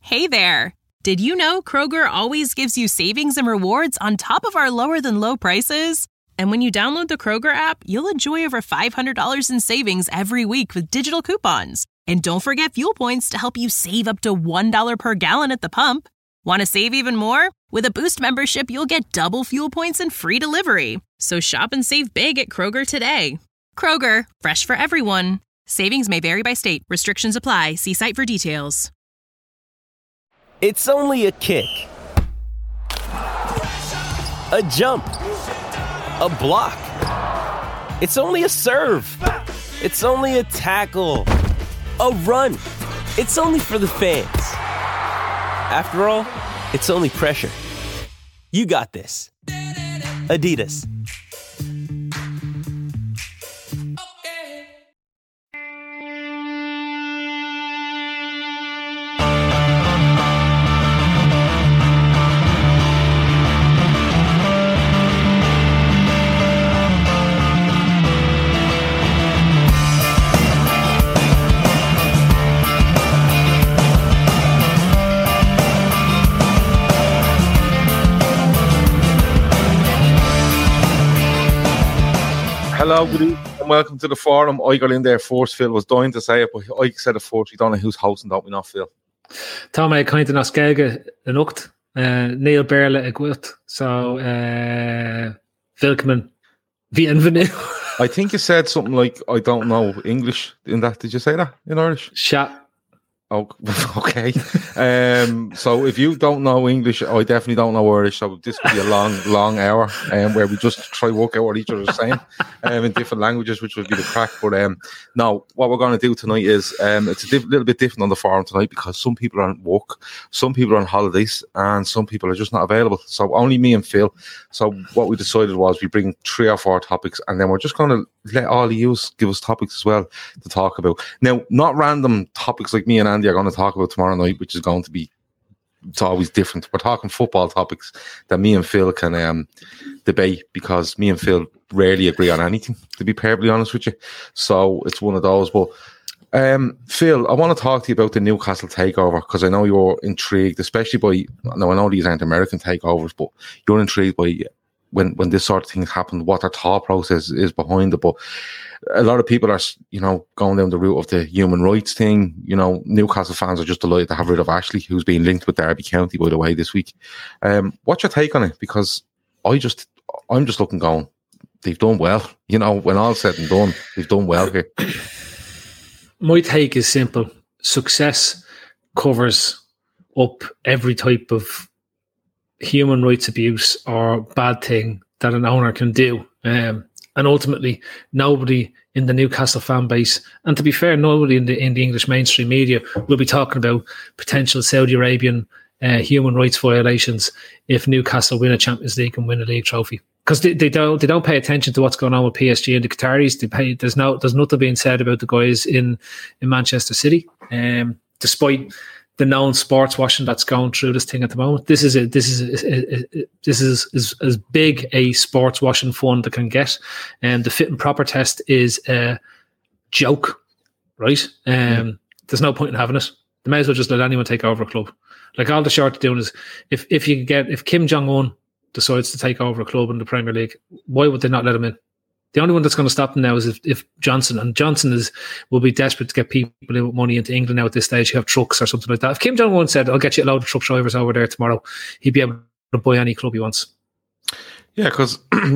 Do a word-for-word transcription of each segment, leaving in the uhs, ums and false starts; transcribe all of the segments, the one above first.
Hey there! Did you know Kroger always gives you savings and rewards on top of our lower-than-low prices? And when you download the Kroger app, you'll enjoy over five hundred dollars in savings every week with digital coupons. And don't forget fuel points to help you save up to one dollar per gallon at the pump. Want to save even more? With a Boost membership, you'll get double fuel points and free delivery. So shop and save big at Kroger today. Kroger, fresh for everyone. Savings may vary by state. Restrictions apply. See site for details. It's only a kick, a jump, a block. It's only a serve. It's only a tackle, a run. It's only for the fans. After all, it's only pressure. You got this. Adidas. Hello, good evening, and welcome to the forum. I got in there first. Phil was dying to say it, but I said it first. We don't know who's hosting, don't we not, Phil? Tá mé cainte na scailge an ucht, Neil Berle a gwilt, so uh, welcome, bienvenue. I think you said something like, I don't know English in that. Did you say that in Irish? Shat. Oh, okay. Um, so if you don't know English, I definitely don't know Irish. So this could be a long, long hour um, where we just try to work out what each other is saying um, in different languages, which would be the crack. But um, no, what we're going to do tonight is um, it's a diff- little bit different on the forum tonight because some people are on work, some people are on holidays, and some people are just not available. So only me and Phil. So what we decided was we bring three or four topics, and then we're just going to let all of you give us topics as well to talk about. Now, not random topics like me and Andy are going to talk about tomorrow night, which is going to be, it's always different. We're talking football topics that me and Phil can um, debate because me and Phil rarely agree on anything, to be perfectly honest with you. So it's one of those. But um, Phil, I want to talk to you about the Newcastle takeover because I know you're intrigued, especially by, now I know these aren't American takeovers, but you're intrigued by when when this sort of thing happened, what their thought process is behind it. But a lot of people are, you know, going down the route of the human rights thing. You know, Newcastle fans are just delighted to have rid of Ashley, who's being linked with Derby County, by the way, this week. Um, what's your take on it? Because I just, I'm just looking going, they've done well. You know, when all's said and done, they've done well here. My take is simple. Success covers up every type of human rights abuse or bad thing that an owner can do. Um, and ultimately, nobody in the Newcastle fan base, and to be fair, nobody in the in the English mainstream media will be talking about potential Saudi Arabian uh, human rights violations if Newcastle win a Champions League and win a league trophy. Because they, they don't they don't pay attention to what's going on with P S G and the Qataris. They pay, there's no there's nothing being said about the guys in, in Manchester City, um, despite the known sports washing that's going through this thing at the moment. This is a, this is a, a, a, this is as, as big a sports washing fund that can get, and the fit and proper test is a joke, right? Um, mm. There's no point in having it. They may as well just let anyone take over a club. Like all the short of doing is, if if you get if Kim Jong Un decides to take over a club in the Premier League, why would they not let him in? The only one that's going to stop them now is if, if Johnson, and Johnson is will be desperate to get people in with money into England now at this stage. You have trucks or something like that. If Kim Jong-un said, I'll get you a load of truck drivers over there tomorrow, he'd be able to buy any club he wants. Yeah, because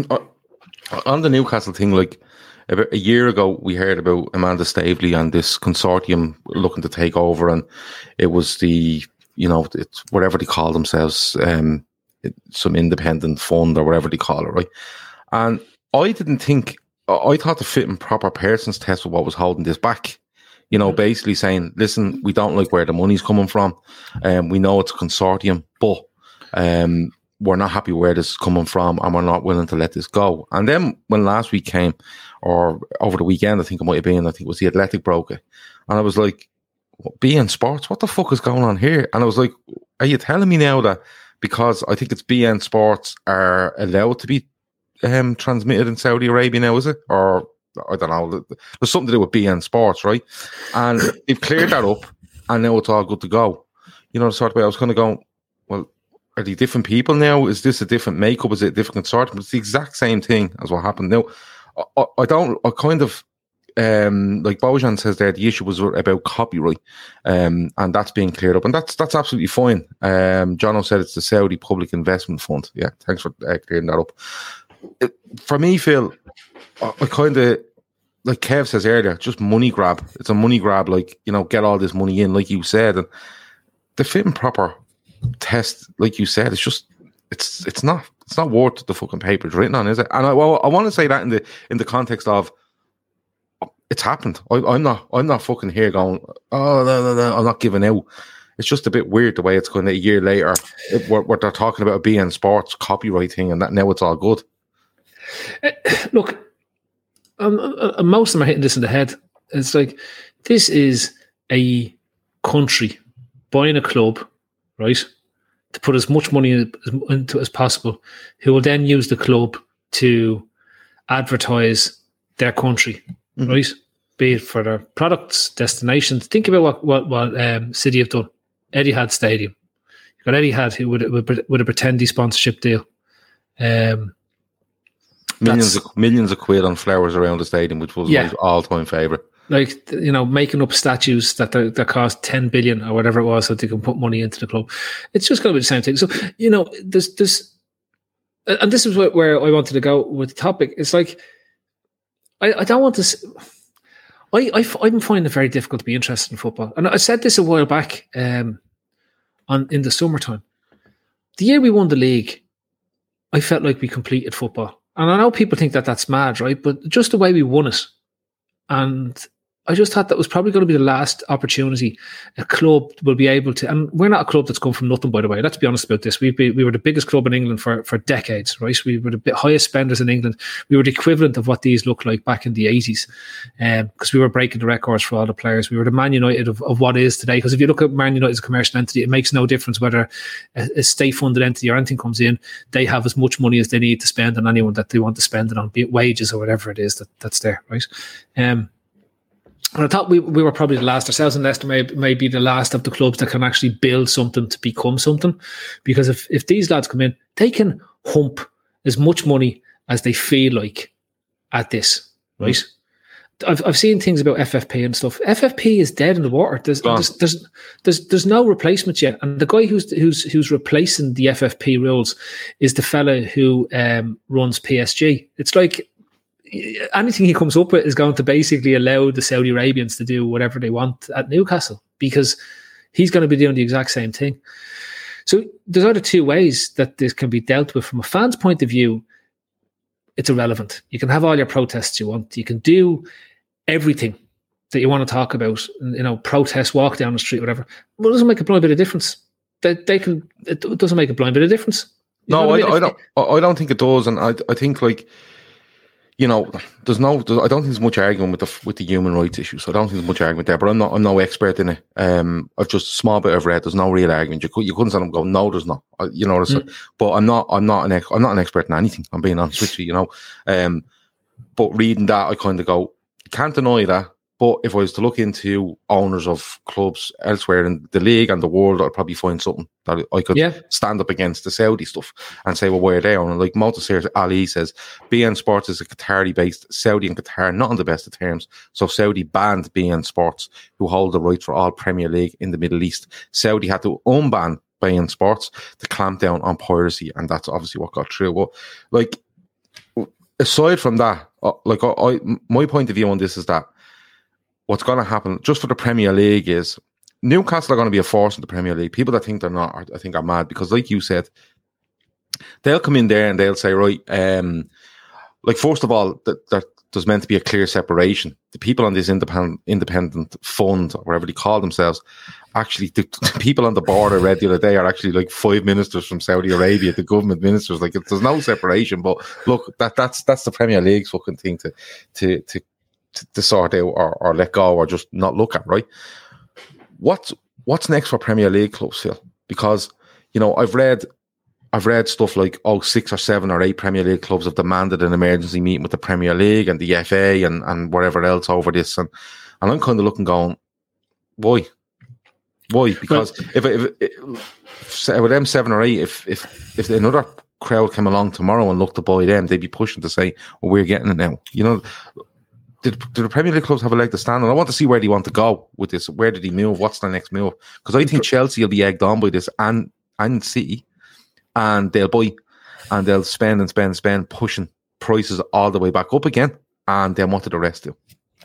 on the Newcastle thing, like about a year ago, we heard about Amanda Staveley and this consortium looking to take over, and it was the, you know, it's whatever they call themselves, um, some independent fund or whatever they call it, right? And I didn't think, I thought the fit and proper persons test was what was holding this back. You know, basically saying, listen, we don't like where the money's coming from. Um, we know it's a consortium, but um, we're not happy where this is coming from and we're not willing to let this go. And then when last week came, or over the weekend, I think it might have been, I think it was the Athletic broker. And I was like, B N Sports, what the fuck is going on here? And I was like, are you telling me now that because I think it's B N Sports are allowed to be Um, transmitted in Saudi Arabia now, is it? Or I don't know. There's something to do with B N Sports, right? And they've cleared that up, and now it's all good to go. you know, the sort of way I was kind of going, well, are they different people now? Is this a different makeup? Is it a different consortium? It's the exact same thing as what happened. Now, I, I don't, I kind of, um, like Bojan says there, the issue was about copyright, um, and that's being cleared up, and that's that's absolutely fine. Um, Jono said it's the Saudi Public Investment Fund. Yeah, thanks for uh, clearing that up. It, for me, Phil, I, I kind of, like Kev says earlier, just money grab. It's a money grab, like, you know, get all this money in, like you said, and the fit and proper test, like you said, it's just it's it's not it's not worth the fucking paper it's written on, is it? And I well, I want to say that in the in the context of it's happened. I, I'm not I'm not fucking here going, oh no no no, I'm not giving out. It's just a bit weird the way it's going. A year later, it, what, what they're talking about B N Sports copyright thing, and that now it's all good. Uh, look, um, uh, most of them are hitting this in the head. It's like, this is a country buying a club, right, to put as much money into it as possible, who will then use the club to advertise their country, mm-hmm. right? Be it for their products, destinations. Think about what what, what um, City have done. Etihad Stadium. You've got Etihad who would with, with a pretendy sponsorship deal. Um, millions of millions of quid on flowers around the stadium, which was yeah. my all-time favourite. Like, you know, making up statues that that cost ten billion or whatever it was, so they can put money into the club. It's just going to be the same thing. So, you know, there's this, and this is where I wanted to go with the topic. It's like, I, I don't want to. I, I I'm finding it very difficult to be interested in football, and I said this a while back. Um, on in the summertime, the year we won the league, I felt like we completed football, and I know people think that that's mad, right? But just the way we won it, and I just thought that was probably going to be the last opportunity a club will be able to, and we're not a club that's come from nothing, by the way. Let's be honest about this. We've been, we were the biggest club in England for, for decades, right? We were the highest spenders in England. We were the equivalent of what these looked like back in the eighties, um, because we were breaking the records for all the players. We were the Man United of, of what is today. Because if you look at Man United as a commercial entity, it makes no difference whether a, a state-funded entity or anything comes in. They have as much money as they need to spend on anyone that they want to spend it on, be it wages or whatever it is that, that's there, right? Um, And I thought we, we were probably the last ourselves, and Leicester may, may be the last of the clubs that can actually build something to become something. Because if, if these lads come in, they can hump as much money as they feel like at this, right? Mm. I've I've seen things about F F P and stuff. F F P is dead in the water. There's there's, there's there's there's no replacement yet. And the guy who's who's who's replacing the F F P rules is the fella who um, runs P S G. It's like, anything he comes up with is going to basically allow the Saudi Arabians to do whatever they want at Newcastle, because he's going to be doing the exact same thing. So there's either two ways that this can be dealt with. From a fan's point of view, it's irrelevant. You can have all your protests you want. You can do everything that you want to talk about, you know, protest, walk down the street, whatever. Well, it doesn't make a blind bit of difference. They, they can. It doesn't make a blind bit of difference. You no, I, I, I don't. I don't think it does, and I, I think like. You know, there's no. There's, I don't think there's much argument with the with the human rights issue. So I don't think there's much argument there. But I'm not. I'm no expert in it. Um, I've just a small bit I've read. There's no real argument. You could you couldn't say I'm going. No, there's not. I, you know. Mm. But I'm not. I'm not an. I'm not an expert in anything. I'm being honest with you. You know. Um, but reading that, I kind of go. Can't deny that. But if I was to look into owners of clubs elsewhere in the league and the world, I'd probably find something that I could yeah. stand up against the Saudi stuff and say, well, where are they on? Like Motasir Ali says, B N Sports is a Qatari-based Saudi and Qatar, not on the best of terms. So Saudi banned B N Sports, who hold the rights for all Premier League in the Middle East. Saudi had to unban B N Sports to clamp down on piracy, and that's obviously what got through. Well, like, aside from that, like, I, I my point of view on this is that what's going to happen just for the Premier League is Newcastle are going to be a force in the Premier League. People that think they're not, I think, are mad, because, like you said, they'll come in there and they'll say, right, um, like, first of all, that, that there's meant to be a clear separation. The people on this independent independent fund, or whatever they call themselves, actually, the, the people on the board I read the other day are actually like five ministers from Saudi Arabia, the government ministers. Like, it, there's no separation. But look, that that's that's the Premier League's fucking thing to to to. To, to sort out or, or let go or just not look at, right? What's what's next for Premier League clubs, Phil? Because, you know, I've read I've read stuff like, oh, six or seven or eight Premier League clubs have demanded an emergency meeting with the Premier League and the F A and, and whatever else over this, and and I'm kind of looking going, why? Why? Because well, if, if, if, if with them seven or eight, if if if another crowd came along tomorrow and looked to buy them, they'd be pushing to say, well, we're getting it now. You know, did, did the Premier League clubs have a leg to stand on? I want to see where they want to go with this. Where did he move? What's the next move? Because I think Chelsea will be egged on by this, and and City, and they'll buy and they'll spend and spend and spend, pushing prices all the way back up again, and then what did the rest do?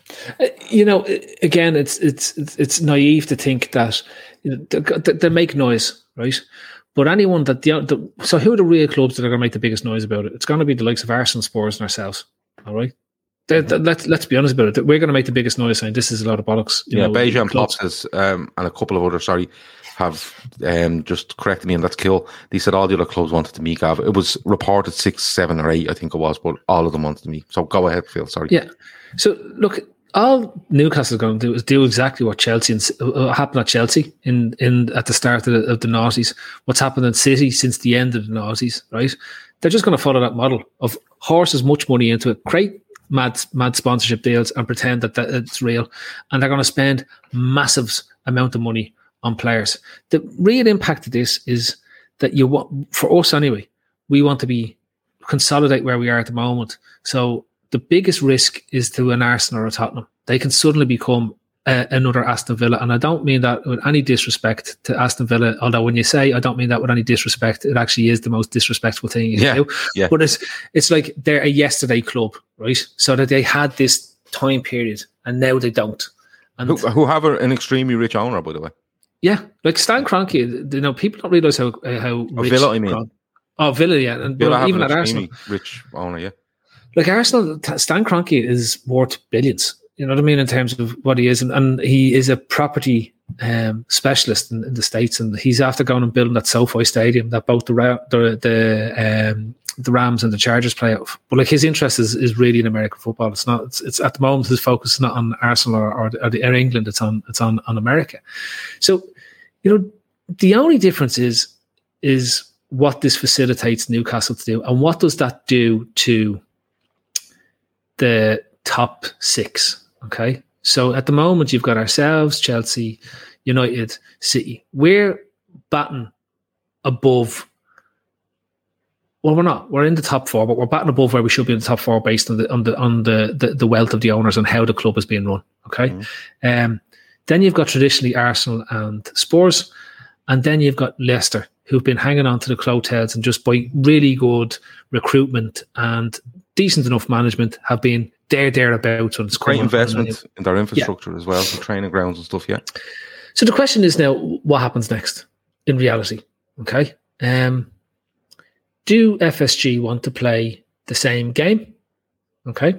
You know, again, it's it's it's naive to think that you know, they, they make noise, right? But anyone that the, the so who are the real clubs that are going to make the biggest noise about it? It's going to be the likes of Arsenal, Spurs, and ourselves. All right, they're, they're, let's let's be honest about it. We're going to make the biggest noise saying this is a lot of bollocks. You yeah, know, Beja and Pop says, um, and a couple of others, sorry, have um, just corrected me, and that's cool. They said all the other clubs wanted to meet Gav. It was reported six, seven, or eight, I think it was, but all of them wanted to meet. So go ahead, Phil. Sorry. Yeah. So look. All Newcastle is going to do is do exactly what Chelsea and uh, happened at Chelsea in, in at the start of the, of the noughties. What's happened in City since the end of the noughties, right? They're just going to follow that model of horse as much money into it, create mad mad sponsorship deals, and pretend that, that it's real. And they're going to spend massive amount of money on players. The real impact of this is that you want, for us anyway, we want to be consolidate where we are at the moment. So the biggest risk is to an Arsenal or a Tottenham. They can suddenly become uh, another Aston Villa. And I don't mean that with any disrespect to Aston Villa, although when you say I don't mean that with any disrespect, it actually is the most disrespectful thing you yeah, can do. Yeah. But it's it's like they're a yesterday club, right? So that they had this time period and now they don't. And who, who have an extremely rich owner, by the way. Yeah, like Stan Kroenke, you know, people don't realise how, uh, how oh, rich... Villa, I mean. Kron- oh, Villa, yeah. And Villa well, have even an at Arsenal. rich owner, yeah. Like Arsenal, Stan Kroenke is worth billions. You know what I mean in terms of what he is, and, and he is a property um, specialist in, in the States, and he's after going and building that SoFi Stadium that both the the the, um, the Rams and the Chargers play out of. But like his interest is, is really in American football. It's not. It's, it's at the moment his focus is not on Arsenal or or, or, the, or England. It's on it's on on America. So you know the only difference is is what this facilitates Newcastle to do, and what does that do to the top six. Okay. So at the moment you've got ourselves, Chelsea, United, City. We're batting above. Well, we're not. We're in the top four, but we're batting above where we should be in the top four based on the on the on the the, the wealth of the owners and how the club is being run. Okay. Mm-hmm. Um, then you've got traditionally Arsenal and Spurs, and then you've got Leicester, who've been hanging on to the coattails and just by really good recruitment and decent enough management have been there, thereabouts. And it's great investment in their infrastructure yeah. as well, the training grounds and stuff, yeah. So the question is now, what happens next in reality? Okay. Um, do F S G want to play the same game? Okay.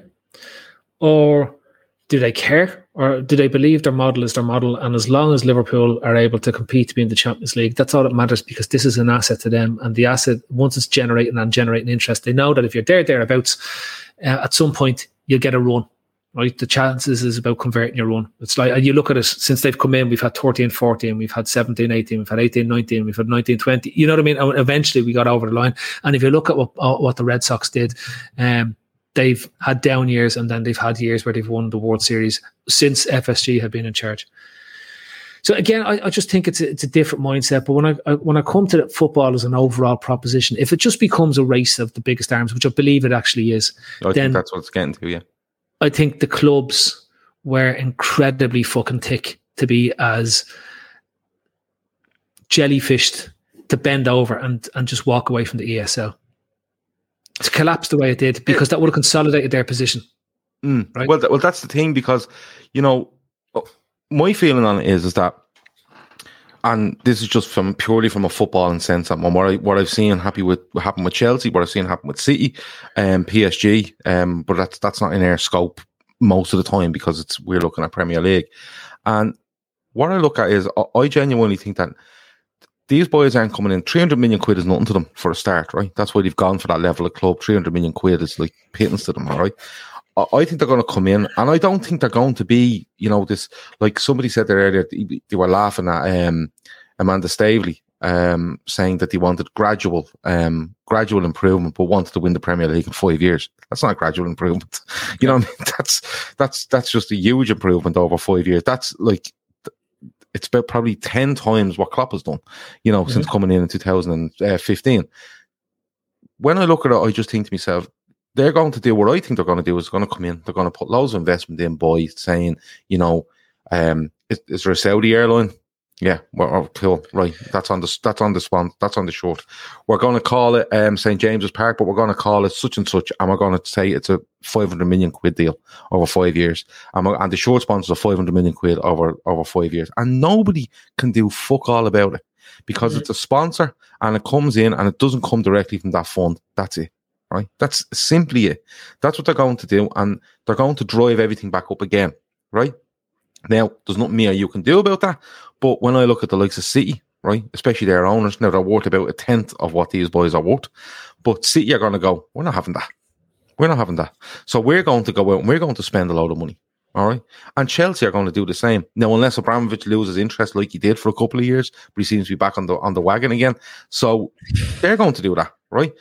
Or do they care? Or do they believe their model is their model? And as long as Liverpool are able to compete to be in the Champions League, that's all that matters, because this is an asset to them. And the asset, once it's generating and generating interest, they know that if you're there, thereabouts, uh, at some point, you'll get a run, right? The chances is about converting your run. It's like, and you look at it, since they've come in, we've had thirteen, fourteen, we've had seventeen, eighteen, we've had eighteen, nineteen, we've had nineteen, twenty. You know what I mean? And eventually we got over the line. And if you look at what, what the Red Sox did, um, they've had down years, and then they've had years where they've won the World Series since F S G have been in charge. So again, I, I just think it's a, it's a different mindset. But when I, I when I come to football as an overall proposition, if it just becomes a race of the biggest arms, which I believe it actually is, I then think that's what it's getting to. Yeah, I think the clubs were incredibly fucking thick to be as jellyfished to bend over and and just walk away from the E S L. To collapse the way it did, because that would have consolidated their position. Mm. Right? Well, th- well, that's the thing, because, you know, my feeling on it is, is that, and this is just from purely from a footballing sense, and what I what I've seen happy with what happened with Chelsea, what I've seen happen with City, and um, P S G, um, but that's that's not in our scope most of the time, because it's we're looking at Premier League, and what I look at is I, I genuinely think that these boys aren't coming in. three hundred million quid is nothing to them for a start, right? That's why they've gone for that level of club. three hundred million quid is like pittance to them, all right? I, I think they're going to come in, and I don't think they're going to be, you know, this, like somebody said there earlier, they were laughing at um, Amanda Staveley, um, saying that they wanted gradual, um, gradual improvement, but wanted to win the Premier League in five years. That's not gradual improvement. You know what I mean? That's, that's, that's just a huge improvement over five years. That's like, it's about probably ten times what Klopp has done, you know, mm-hmm. since coming in in two thousand fifteen. When I look at it, I just think to myself, they're going to do what I think they're going to do is going to come in, they're going to put loads of investment in by saying, you know, um, is, is there a Saudi airline? Yeah, well, oh, cool, right. That's on the that's on the spawn, that's on the short. We're going to call it um, Saint James's Park, but we're going to call it such and such, and we're going to say it's a five hundred million quid deal over five years, and, and the short sponsors are five hundred million quid over over five years, and nobody can do fuck all about it because mm-hmm. it's a sponsor and it comes in and it doesn't come directly from that fund. That's it, right? That's simply it. That's what they're going to do, and they're going to drive everything back up again, right? Now, there's nothing me or you can do about that. But when I look at the likes of City, right, especially their owners, now they're worth about a tenth of what these boys are worth. But City are going to go, we're not having that. We're not having that. So we're going to go out and we're going to spend a load of money. All right. And Chelsea are going to do the same. Now, unless Abramovich loses interest like he did for a couple of years, but he seems to be back on the on the wagon again. So they're going to do that, right?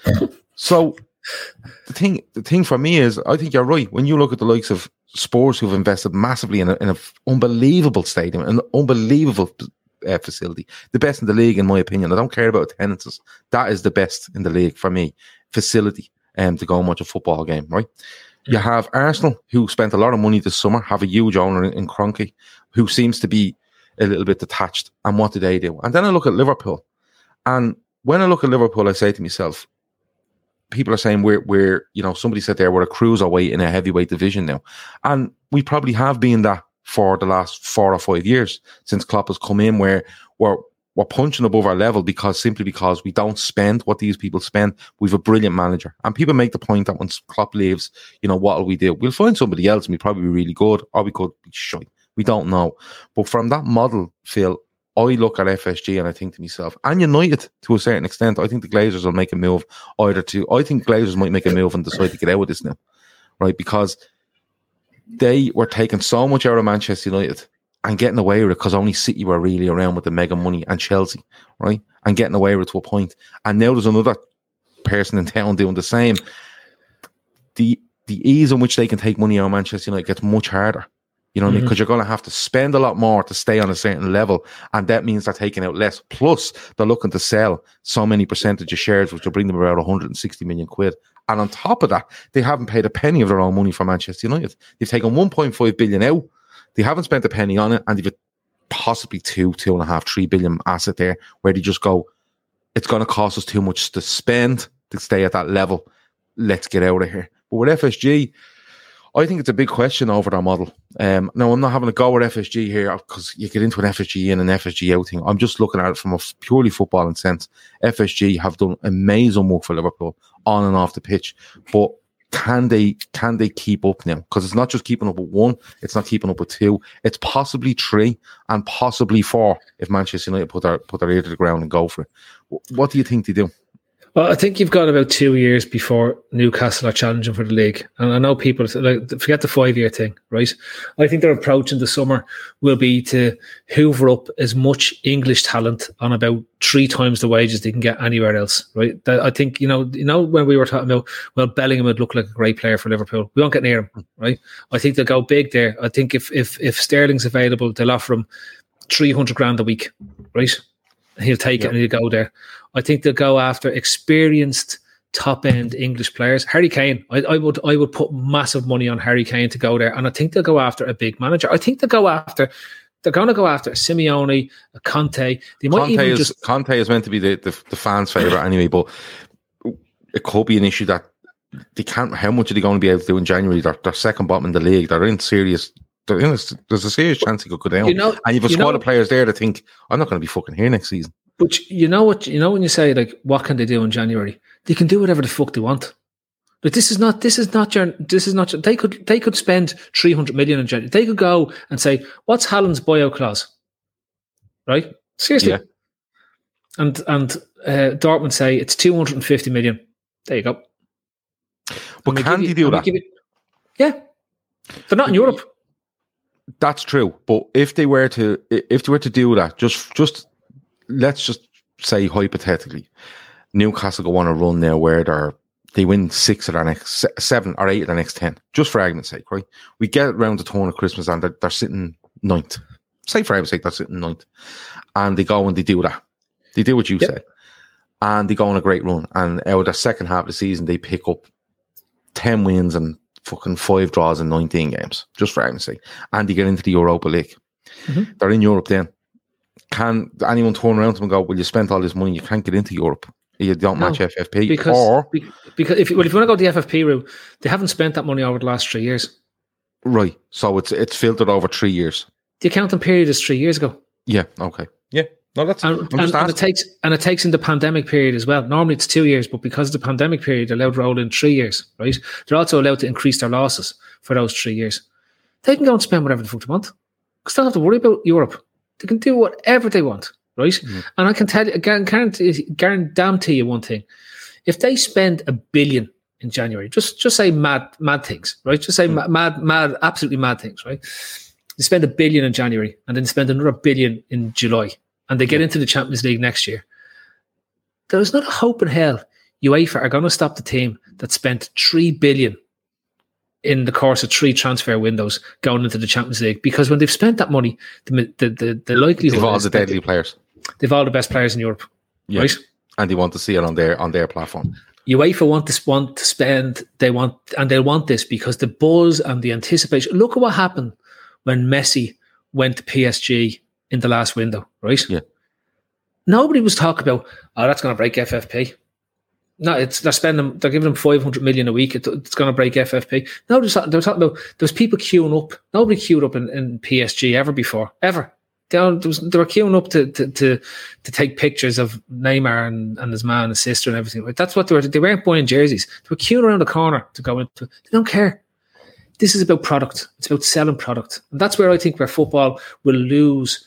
So the thing the thing for me is, I think you're right. When you look at the likes of Spurs, who've invested massively in, a, in an unbelievable stadium, an unbelievable uh, facility, the best in the league, in my opinion. I don't care about attendances. That is the best in the league for me. Facility um, to go and watch a football game, right? Yeah. You have Arsenal, who spent a lot of money this summer, have a huge owner in, in Kroenke, who seems to be a little bit detached. And what do they do? And then I look at Liverpool. And when I look at Liverpool, I say to myself, people are saying we're, we're, you know, somebody said there, we're a cruiserweight in a heavyweight division now. And we probably have been that for the last four or five years since Klopp has come in, where we're, we're punching above our level because simply because we don't spend what these people spend. We've a brilliant manager. And people make the point that once Klopp leaves, you know, what will we do? We'll find somebody else and we'll probably be really good, or we could be shy. We don't know. But from that model, Phil, I look at F S G and I think to myself, and United to a certain extent, I think the Glazers will make a move either to, I think Glazers might make a move and decide to get out of this now, right? Because they were taking so much out of Manchester United and getting away with it because only City were really around with the mega money, and Chelsea, right? And getting away with it to a point. And now there's another person in town doing the same. The the ease in which they can take money out of Manchester United gets much harder. You know what mm-hmm. I mean? Because you're going to have to spend a lot more to stay on a certain level. And that means they're taking out less. Plus, they're looking to sell so many percentage of shares, which will bring them about one hundred sixty million quid. And on top of that, they haven't paid a penny of their own money for Manchester United. They've taken one point five billion out. They haven't spent a penny on it. And they've possibly two, two and a half, three billion asset there where they just go, it's going to cost us too much to spend to stay at that level. Let's get out of here. But with F S G, I think it's a big question over their model. Um, now, I'm not having a go at F S G here because you get into an F S G in and F S G out thing. I'm just looking at it from a purely footballing sense. F S G have done amazing work for Liverpool on and off the pitch, but can they can they keep up now? Because it's not just keeping up with one, it's not keeping up with two. It's possibly three and possibly four if Manchester United put their put their ear to the ground and go for it. What do you think they do? Well, I think you've got about two years before Newcastle are challenging for the league. And I know people, like, forget the five-year thing, right? I think their approach in the summer will be to hoover up as much English talent on about three times the wages they can get anywhere else, right? That, I think, you know, you know when we were talking about, well, Bellingham would look like a great player for Liverpool. We won't get near him, right? I think they'll go big there. I think if if if Sterling's available, they'll offer him three hundred grand a week, right? He'll take yep. it and he'll go there. I think they'll go after experienced top-end English players. Harry Kane, I, I would I would put massive money on Harry Kane to go there, and I think they'll go after a big manager. I think they'll go after they're going to go after a Simeone, a Conte. They might Conte even is just Conte is meant to be the, the, the fans' favourite anyway, but it could be an issue that they can't. How much are they going to be able to do in January? They're, they're second bottom in the league. They're in serious. They're in a, there's a serious chance they could go down. You know, and you've a you squad know, of players there that think, I'm not going to be fucking here next season. But you know what? You know when you say, like, what can they do in January? They can do whatever the fuck they want. But this is not. This is not your. This is not. Your, they could. They could spend three hundred million in January. They could go and say, "What's Haaland's buyout clause?" Right? Seriously. Yeah. And and uh, Dortmund say it's two hundred and fifty million. There you go. But can they do that? You, yeah. They're not in Europe. That's true. But if they were to, if they were to do that, just just. Let's just say hypothetically, Newcastle go on a run there where they're, they win six of their next seven or eight of their next ten, just for argument's sake, right? We get around the turn of Christmas and they're, they're sitting ninth, say for argument's sake, that's it, ninth, and they go and they do that. They do what you yep. said, and they go on a great run. And out of the second half of the season, they pick up ten wins and fucking five draws in nineteen games, just for argument's sake, and they get into the Europa League. Mm-hmm. They're in Europe then. Can anyone turn around to them and go, well, you spent all this money, you can't get into Europe. You don't no, match F F P. Because, or, because if, well, if you want to go the F F P route, they haven't spent that money over the last three years. Right. So it's it's filtered over three years. The accounting period is three years ago. Yeah. Okay. Yeah. No, that's and, and, and it takes and it takes in the pandemic period as well. Normally it's two years, but because of the pandemic period, they're allowed to roll in three years. Right? They're also allowed to increase their losses for those three years. They can go and spend whatever the fuck they want. Because they don't have to worry about Europe. They can do whatever they want. Right? Mm. And I can tell you, guarantee, guarantee you one thing: if they spend a billion in January, just just say mad mad things, right? Just say mm. mad mad absolutely mad things, right? They spend a billion in January and then spend another billion in July, and they get yeah. into the Champions League next year. There's not a hope in hell UEFA are going to stop the team that spent three billion in the course of three transfer windows going into the Champions League, because when they've spent that money, the the the, the likelihood they've all the deadly players. They've all the best players in Europe, yeah. right? And they want to see it on their on their platform. UEFA want to want to spend. They want and they want this because the buzz and the anticipation. Look at what happened when Messi went to P S G in the last window, right? Yeah. Nobody was talking about, oh, that's going to break F F P. No, it's they're spending. They're giving them five hundred million a week. It, it's going to break F F P. No, they were talking about. There was people queuing up. Nobody queued up in, in P S G ever before, ever. They, there was, they were queuing up to, to to to take pictures of Neymar and, and his man and his sister and everything. That's what they were. They weren't buying jerseys. They were queuing around the corner to go into. They don't care. This is about product. It's about selling product, and that's where I think where football will lose.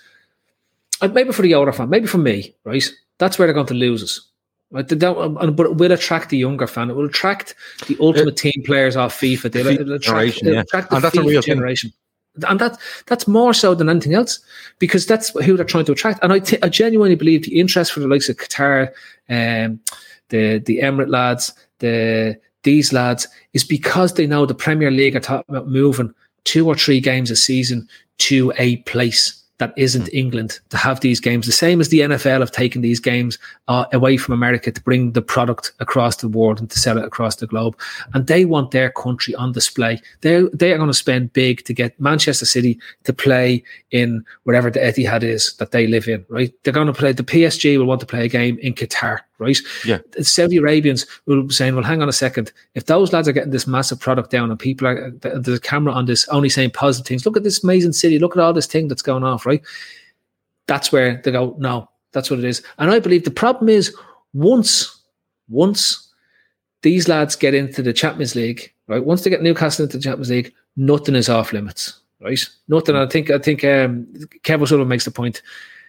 Maybe for the older fan, maybe for me, right? That's where they're going to lose us. Right? They don't, but it will attract the younger fan. It will attract the ultimate it, team players off FIFA. They'll, it'll attract, it'll attract the and that's FIFA a real generation. Thing. And that that's more so than anything else, because that's who they're trying to attract. And I, t- I genuinely believe the interest for the likes of Qatar, um, the the Emirate lads, the these lads, is because they know the Premier League are talking about moving two or three games a season to a place that isn't England to have these games. The same as the N F L have taken these games uh, away from America to bring the product across the world and to sell it across the globe. And they want their country on display. They they are going to spend big to get Manchester City to play in wherever the Etihad is that they live in, right? They're going to play, the P S G will want to play a game in Qatar, right? Yeah. The Saudi Arabians will be saying, well, hang on a second. If those lads are getting this massive product down and people are, there's a camera on this only saying positive things, look at this amazing city, look at all this thing that's going off, right? That's where they go, no, that's what it is. And I believe the problem is once, once these lads get into the Champions League, right? Once they get Newcastle into the Champions League, nothing is off limits, right? Nothing. I think, I think um, Kevin Sullivan makes the point.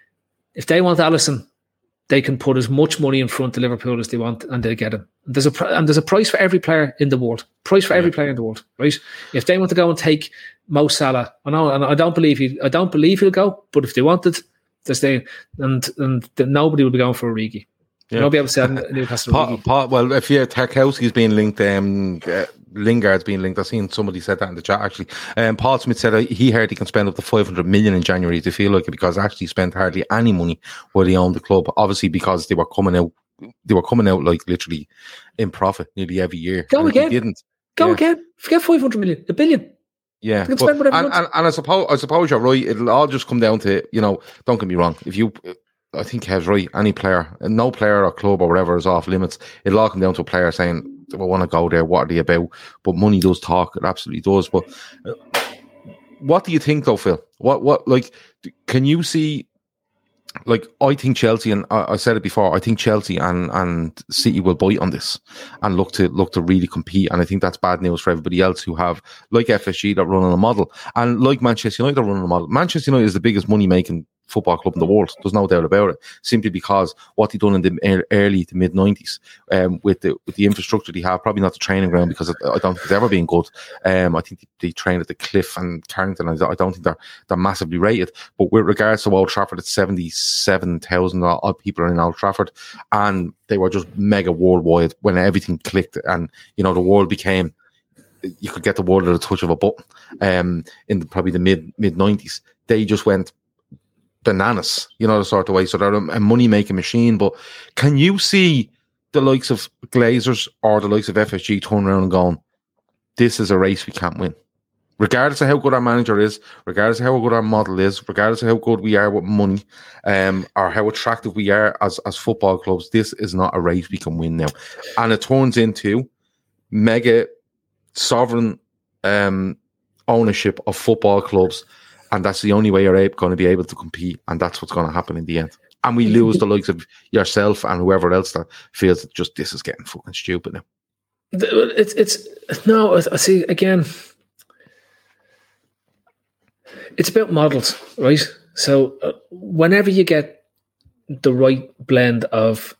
If they want Alisson, they can put as much money in front of Liverpool as they want, and they get him. And there's a pr- and there's a price for every player in the world. Price for every yeah. player in the world, right? If they want to go and take Mo Salah, I know, and I don't believe he, I don't believe he'll go. But if they wanted, they're staying, and and the, nobody will be going for Origi. Yeah. Nobody able to say Newcastle. Pa, pa, well, if you Tarkowski's being linked, um, uh, Lingard's being linked. I've seen somebody said that in the chat actually. Um, Paul Smith said uh, he heard he can spend up to five hundred million in January to feel like it, because actually spent hardly any money while he owned the club. Obviously, because they were coming out, they were coming out like literally in profit nearly every year. Go again. Didn't. Go yeah. again. Forget five hundred million, a billion. Yeah, but, and, and, and I suppose I suppose you're right. It'll all just come down to, you know, don't get me wrong. If you, I think Kev's right. Any player, no player or club or whatever is off limits. It'll all come down to a player saying, "I want to go there. What are they about?" But money does talk. It absolutely does. But what do you think, though, Phil? What what like? Can you see? Like, I think Chelsea, and I, I said it before, I think Chelsea and, and City will bite on this and look to look to really compete. And I think that's bad news for everybody else who have, like F S G, that run on a model, and like Manchester United, that run on a model. Manchester United is the biggest money making football club in the world. There's no doubt about it. Simply because what they done in the early to mid nineties, um, with the with the infrastructure they have, probably not the training ground, because I don't think it's ever been good. Um, I think they, they train at the Cliff and Carrington. And I don't think they're they're massively rated. But with regards to Old Trafford, it's seventy-seven thousand odd people are in Old Trafford, and they were just mega worldwide when everything clicked, and you know the world became. You could get the world at a touch of a button. Um, in the, probably the mid mid nineties, they just went. bananas, you know, the sort of way. So they're a, a money-making machine. But can you see the likes of Glazers or the likes of F S G turning around and going, this is a race we can't win? Regardless of how good our manager is, regardless of how good our model is, regardless of how good we are with money, um, or how attractive we are as, as football clubs, this is not a race we can win now. And it turns into mega sovereign um, ownership of football clubs, and that's the only way you're going to be able to compete, and that's what's going to happen in the end. And we lose the likes of yourself and whoever else that feels that just this is getting fucking stupid now. It's, it's no, I see, again, it's about models, right? So uh, whenever you get the right blend of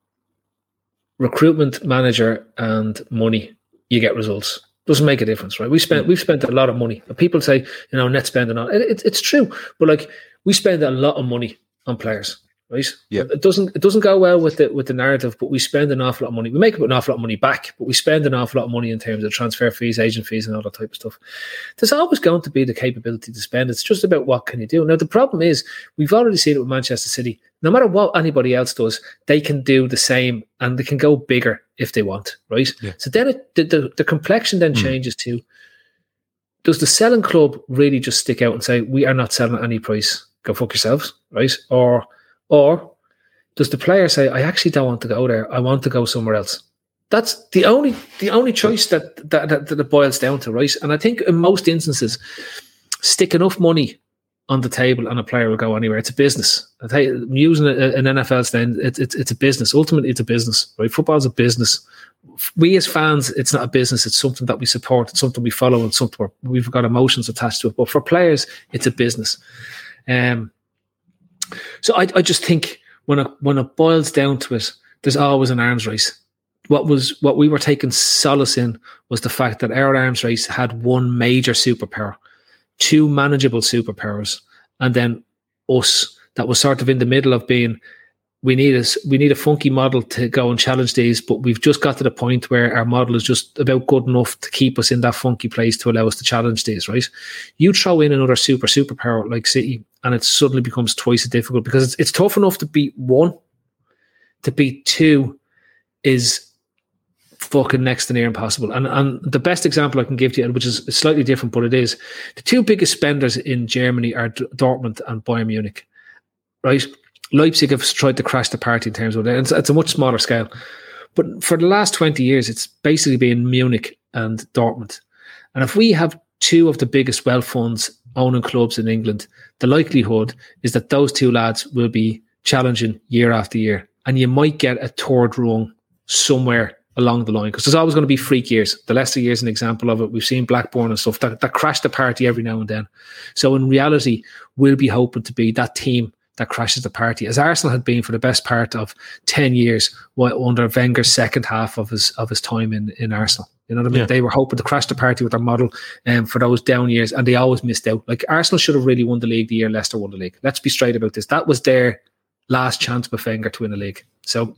recruitment, manager, and money, you get results. Doesn't make a difference, right? We spent we've spent a lot of money. People say, you know, net spending on it, it. It's true, but like we spend a lot of money on players, right? Yeah. It doesn't it doesn't go well with the with the narrative, but we spend an awful lot of money. We make an awful lot of money back, but we spend an awful lot of money in terms of transfer fees, agent fees, and all that type of stuff. There's always going to be the capability to spend. It's just about what can you do. Now the problem is we've already seen it with Manchester City. No matter what anybody else does, they can do the same and they can go bigger if they want, right? Yeah. So then it, the, the the complexion then mm. changes to, does the selling club really just stick out and say, we are not selling at any price, go fuck yourselves, right? Or or does the player say, I actually don't want to go there, I want to go somewhere else? That's the only the only choice that that, that, that it boils down to, right? And I think in most instances, stick enough money on the table and a player will go anywhere. It's a business. I tell you, using an N F L stand, it's it's it's a business. Ultimately, it's a business, right? Football's a business. We as fans, it's not a business. It's something that we support. It's something we follow. It's something where we've got emotions attached to it. But for players, it's a business. Um. So I I just think when it when it boils down to it, there's always an arms race. What was what we were taking solace in was the fact that our arms race had one major superpower, two manageable superpowers, and then us that was sort of in the middle of being, we need a, we need a funky model to go and challenge these, but we've just got to the point where our model is just about good enough to keep us in that funky place to allow us to challenge these, right? You throw in another super superpower like City and it suddenly becomes twice as difficult, because it's, it's tough enough to beat one. To beat two is fucking next to near impossible. And and the best example I can give to you, which is slightly different, but it is, the two biggest spenders in Germany are D- Dortmund and Bayern Munich, right? Leipzig have tried to crash the party in terms of it. It's, it's a much smaller scale. But for the last twenty years, it's basically been Munich and Dortmund. And if we have two of the biggest wealth funds owning clubs in England, the likelihood is that those two lads will be challenging year after year. And you might get a third rung somewhere along the line, because there's always going to be freak years. The Leicester year is an example of it. We've seen Blackburn and stuff that, that crash the party every now and then. So in reality, we'll be hoping to be that team that crashes the party, as Arsenal had been for the best part of ten years under Wenger's second half of his of his time in, in Arsenal. You know what I mean? Yeah. They were hoping to crash the party with their model um, for those down years, and they always missed out. Like Arsenal should have really won the league the year Leicester won the league. Let's be straight about this. That was their last chance with Wenger to win the league. So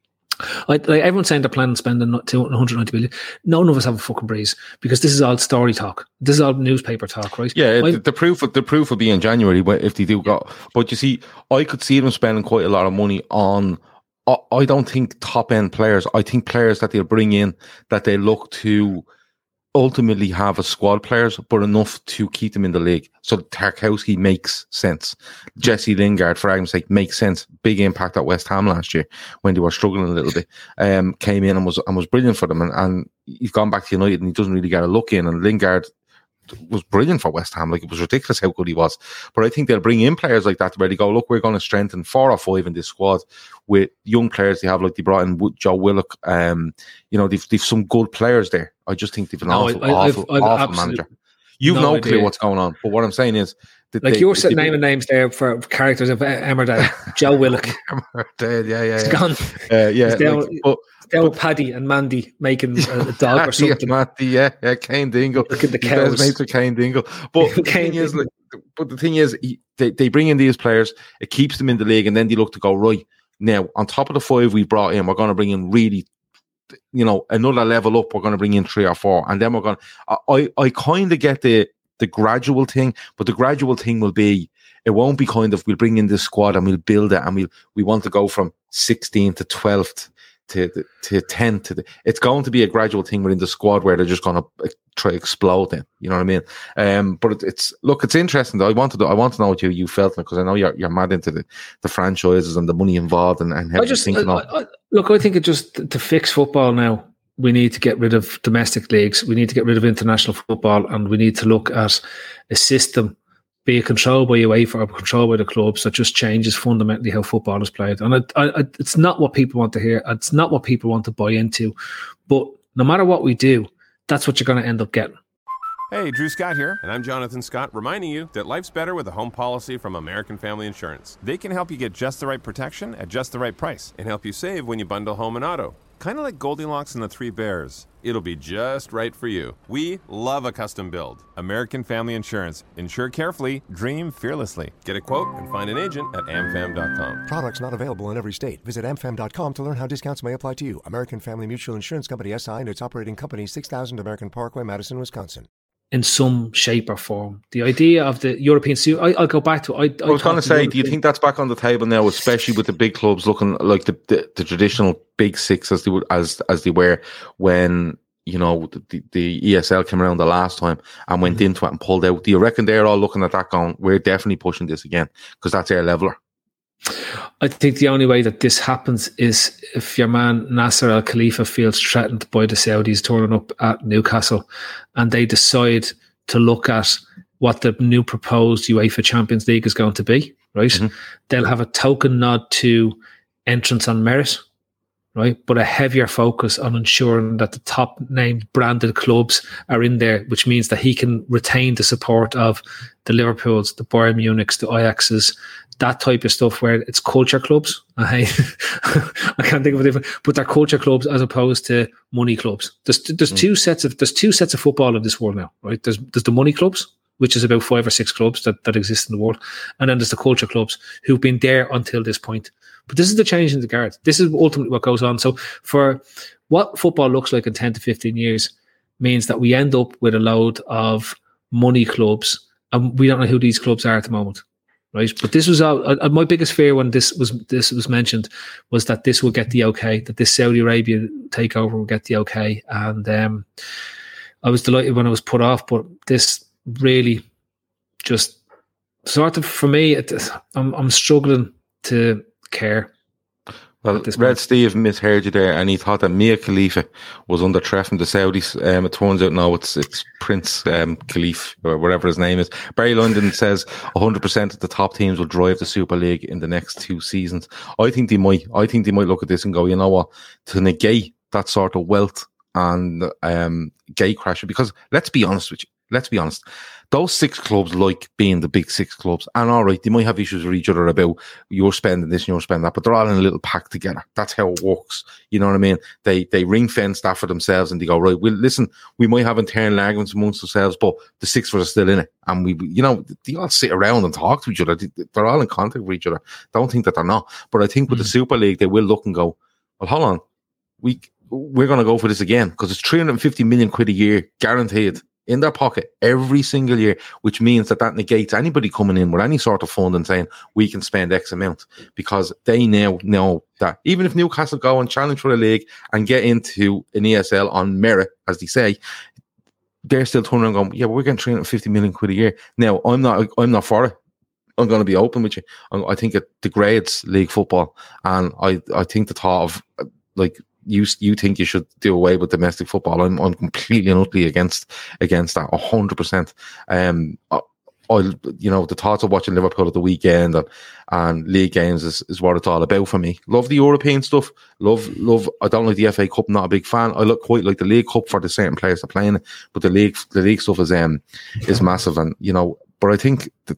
I, like everyone's saying they're planning on spending one hundred ninety billion. None of us have a fucking breeze, because this is all story talk. This is all newspaper talk, right? Yeah, the, the proof the proof will be in January if they do go. But you see, I could see them spending quite a lot of money on. I, I don't think top end players. I think players that they'll bring in that they look to ultimately have a squad players, but enough to keep them in the league. So Tarkowski makes sense. Jesse Lingard, for argument's sake, makes sense. Big impact at West Ham last year when they were struggling a little bit. Um, came in and was and was brilliant for them. And, and he's gone back to United and he doesn't really get a look in. And Lingard was brilliant for West Ham. Like, it was ridiculous how good he was. But I think they'll bring in players like that where they go, look, we're going to strengthen four or five in this squad with young players they have. Like, they brought in Joe Willock. Um, you know, they've they've some good players there. I just think they've an no, awful, I, awful, I've, I've awful manager. You've no, no clue what's going on. But what I'm saying is, that like they, you're sitting naming names there for characters of Emmerdale. Joe Willock. Emmerdale, yeah, yeah, He's yeah. gone. Uh, yeah, He's down, like, but, down but, Paddy and Mandy making a, a dog or something. Yeah, Mandy, yeah, yeah, Kane Dingle. Look at the cows. His mates with Kane Dingle. But the thing is, like, but the thing is, he, they they bring in these players. It keeps them in the league, and then they look to go right now. On top of the five we brought in, we're going to bring in really, you know, another level up. We're going to bring in three or four, and then we're going. I I, I kind of get the the gradual thing, but the gradual thing will be, It won't be kind of, we'll bring in this squad and we'll build it and we'll, we want to go from sixteenth to twelfth to, to tenth. To the, it's going to be a gradual thing within the squad where they're just going to try to explode then. You know what I mean? Um, but it, it's, look, it's interesting though. I want to, I want to know what you, you felt, because I know you're, you're mad into the, the franchises and the money involved and, and how I you just, think. I, I, look, I think it just, to fix football now, we need to get rid of domestic leagues. We need to get rid of international football, and we need to look at a system, be it controlled by UEFA or controlled by the clubs, that just changes fundamentally how football is played. And it, I, it's not what people want to hear. It's not what people want to buy into. But no matter what we do, that's what you're going to end up getting. Hey, Drew Scott here, and I'm Jonathan Scott, reminding you that life's better with a home policy from American Family Insurance. They can help you get just the right protection at just the right price and help you save when you bundle home and auto. Kind of like Goldilocks and the Three Bears. It'll be just right for you. We love a custom build. American Family Insurance. Insure carefully, dream fearlessly. Get a quote and find an agent at am fam dot com. Products not available in every state. Visit am fam dot com to learn how discounts may apply to you. American Family Mutual Insurance Company S I and its operating company, six thousand American Parkway, Madison, Wisconsin. In some shape or form, the idea of the European, I, I'll go back to. I, I, I was going to say, European, do you think that's back on the table now, especially with the big clubs looking like the, the, the traditional big six as they would, as as they were when, you know, the, the E S L came around the last time and went mm-hmm. into it and pulled out? Do you reckon they're all looking at that going, we're definitely pushing this again because that's our leveler? I think the only way that this happens is if your man Nasser Al Khalifa feels threatened by the Saudis turning up at Newcastle, and they decide to look at what the new proposed UEFA Champions League is going to be, right? Mm-hmm. They'll have a token nod to entrance on merit, right? But a heavier focus on ensuring that the top named branded clubs are in there, which means that he can retain the support of the Liverpools, the Bayern Munichs, the Ajaxes, that type of stuff, where it's culture clubs. I I can't think of a different, but they're culture clubs as opposed to money clubs. There's there's mm. two sets of there's two sets of football in this world now, right? There's there's the money clubs, which is about five or six clubs that, that exist in the world, and then there's the culture clubs who've been there until this point. But this is the change in the guard. This is ultimately what goes on. So for what football looks like in ten to fifteen years means that we end up with a load of money clubs, and we don't know who these clubs are at the moment. Right, but this was uh, uh, my biggest fear when this was this was mentioned was that this will get the okay, that this Saudi Arabia takeover will get the okay, and um, I was delighted when it was put off. But this really just sort of, for me, it, I'm I'm struggling to care. Well, Red Steve misheard you there, and he thought that Mia Khalifa was under threat from the Saudis. Um, it turns out no, it's it's Prince um, Khalifa or whatever his name is. Barry London says one hundred percent of the top teams will drive the Super League in the next two seasons. I think they might. I think they might look at this and go, you know what, to negate that sort of wealth and um, gatecrasher. Because let's be honest with you. Let's be honest. Those six clubs like being the big six clubs, and all right, they might have issues with each other about you're spending this and you're spending that, but they're all in a little pack together. That's how it works. You know what I mean? They they ring fence that for themselves, and they go, right, well, listen, we might have internal arguments amongst ourselves, but the six of us are still in it, and we, you know, they all sit around and talk to each other. They're all in contact with each other. Don't think that they're not, but I think with mm-hmm. the Super League, they will look and go, well, hold on, we we're going to go for this again because it's three hundred fifty million quid a year guaranteed in their pocket every single year, which means that that negates anybody coming in with any sort of fund and saying we can spend X amount, because they now know that even if Newcastle go and challenge for the league and get into an E S L on merit, as they say, they're still turning around going, yeah, but we're getting three hundred fifty million quid a year. Now, I'm not, I'm not for it. I'm going to be open with you. I think it degrades league football, and I, I think the thought of like, You you think you should do away with domestic football? I'm I'm completely and utterly against against that, a hundred percent. Um, I, I you know the thoughts of watching Liverpool at the weekend and, and league games is, is what it's all about for me. Love the European stuff. Love love. I don't like the F A Cup. Not a big fan. I look quite like the League Cup for the certain players that are playing it, but the league the league stuff is um is massive, and you know. But I think the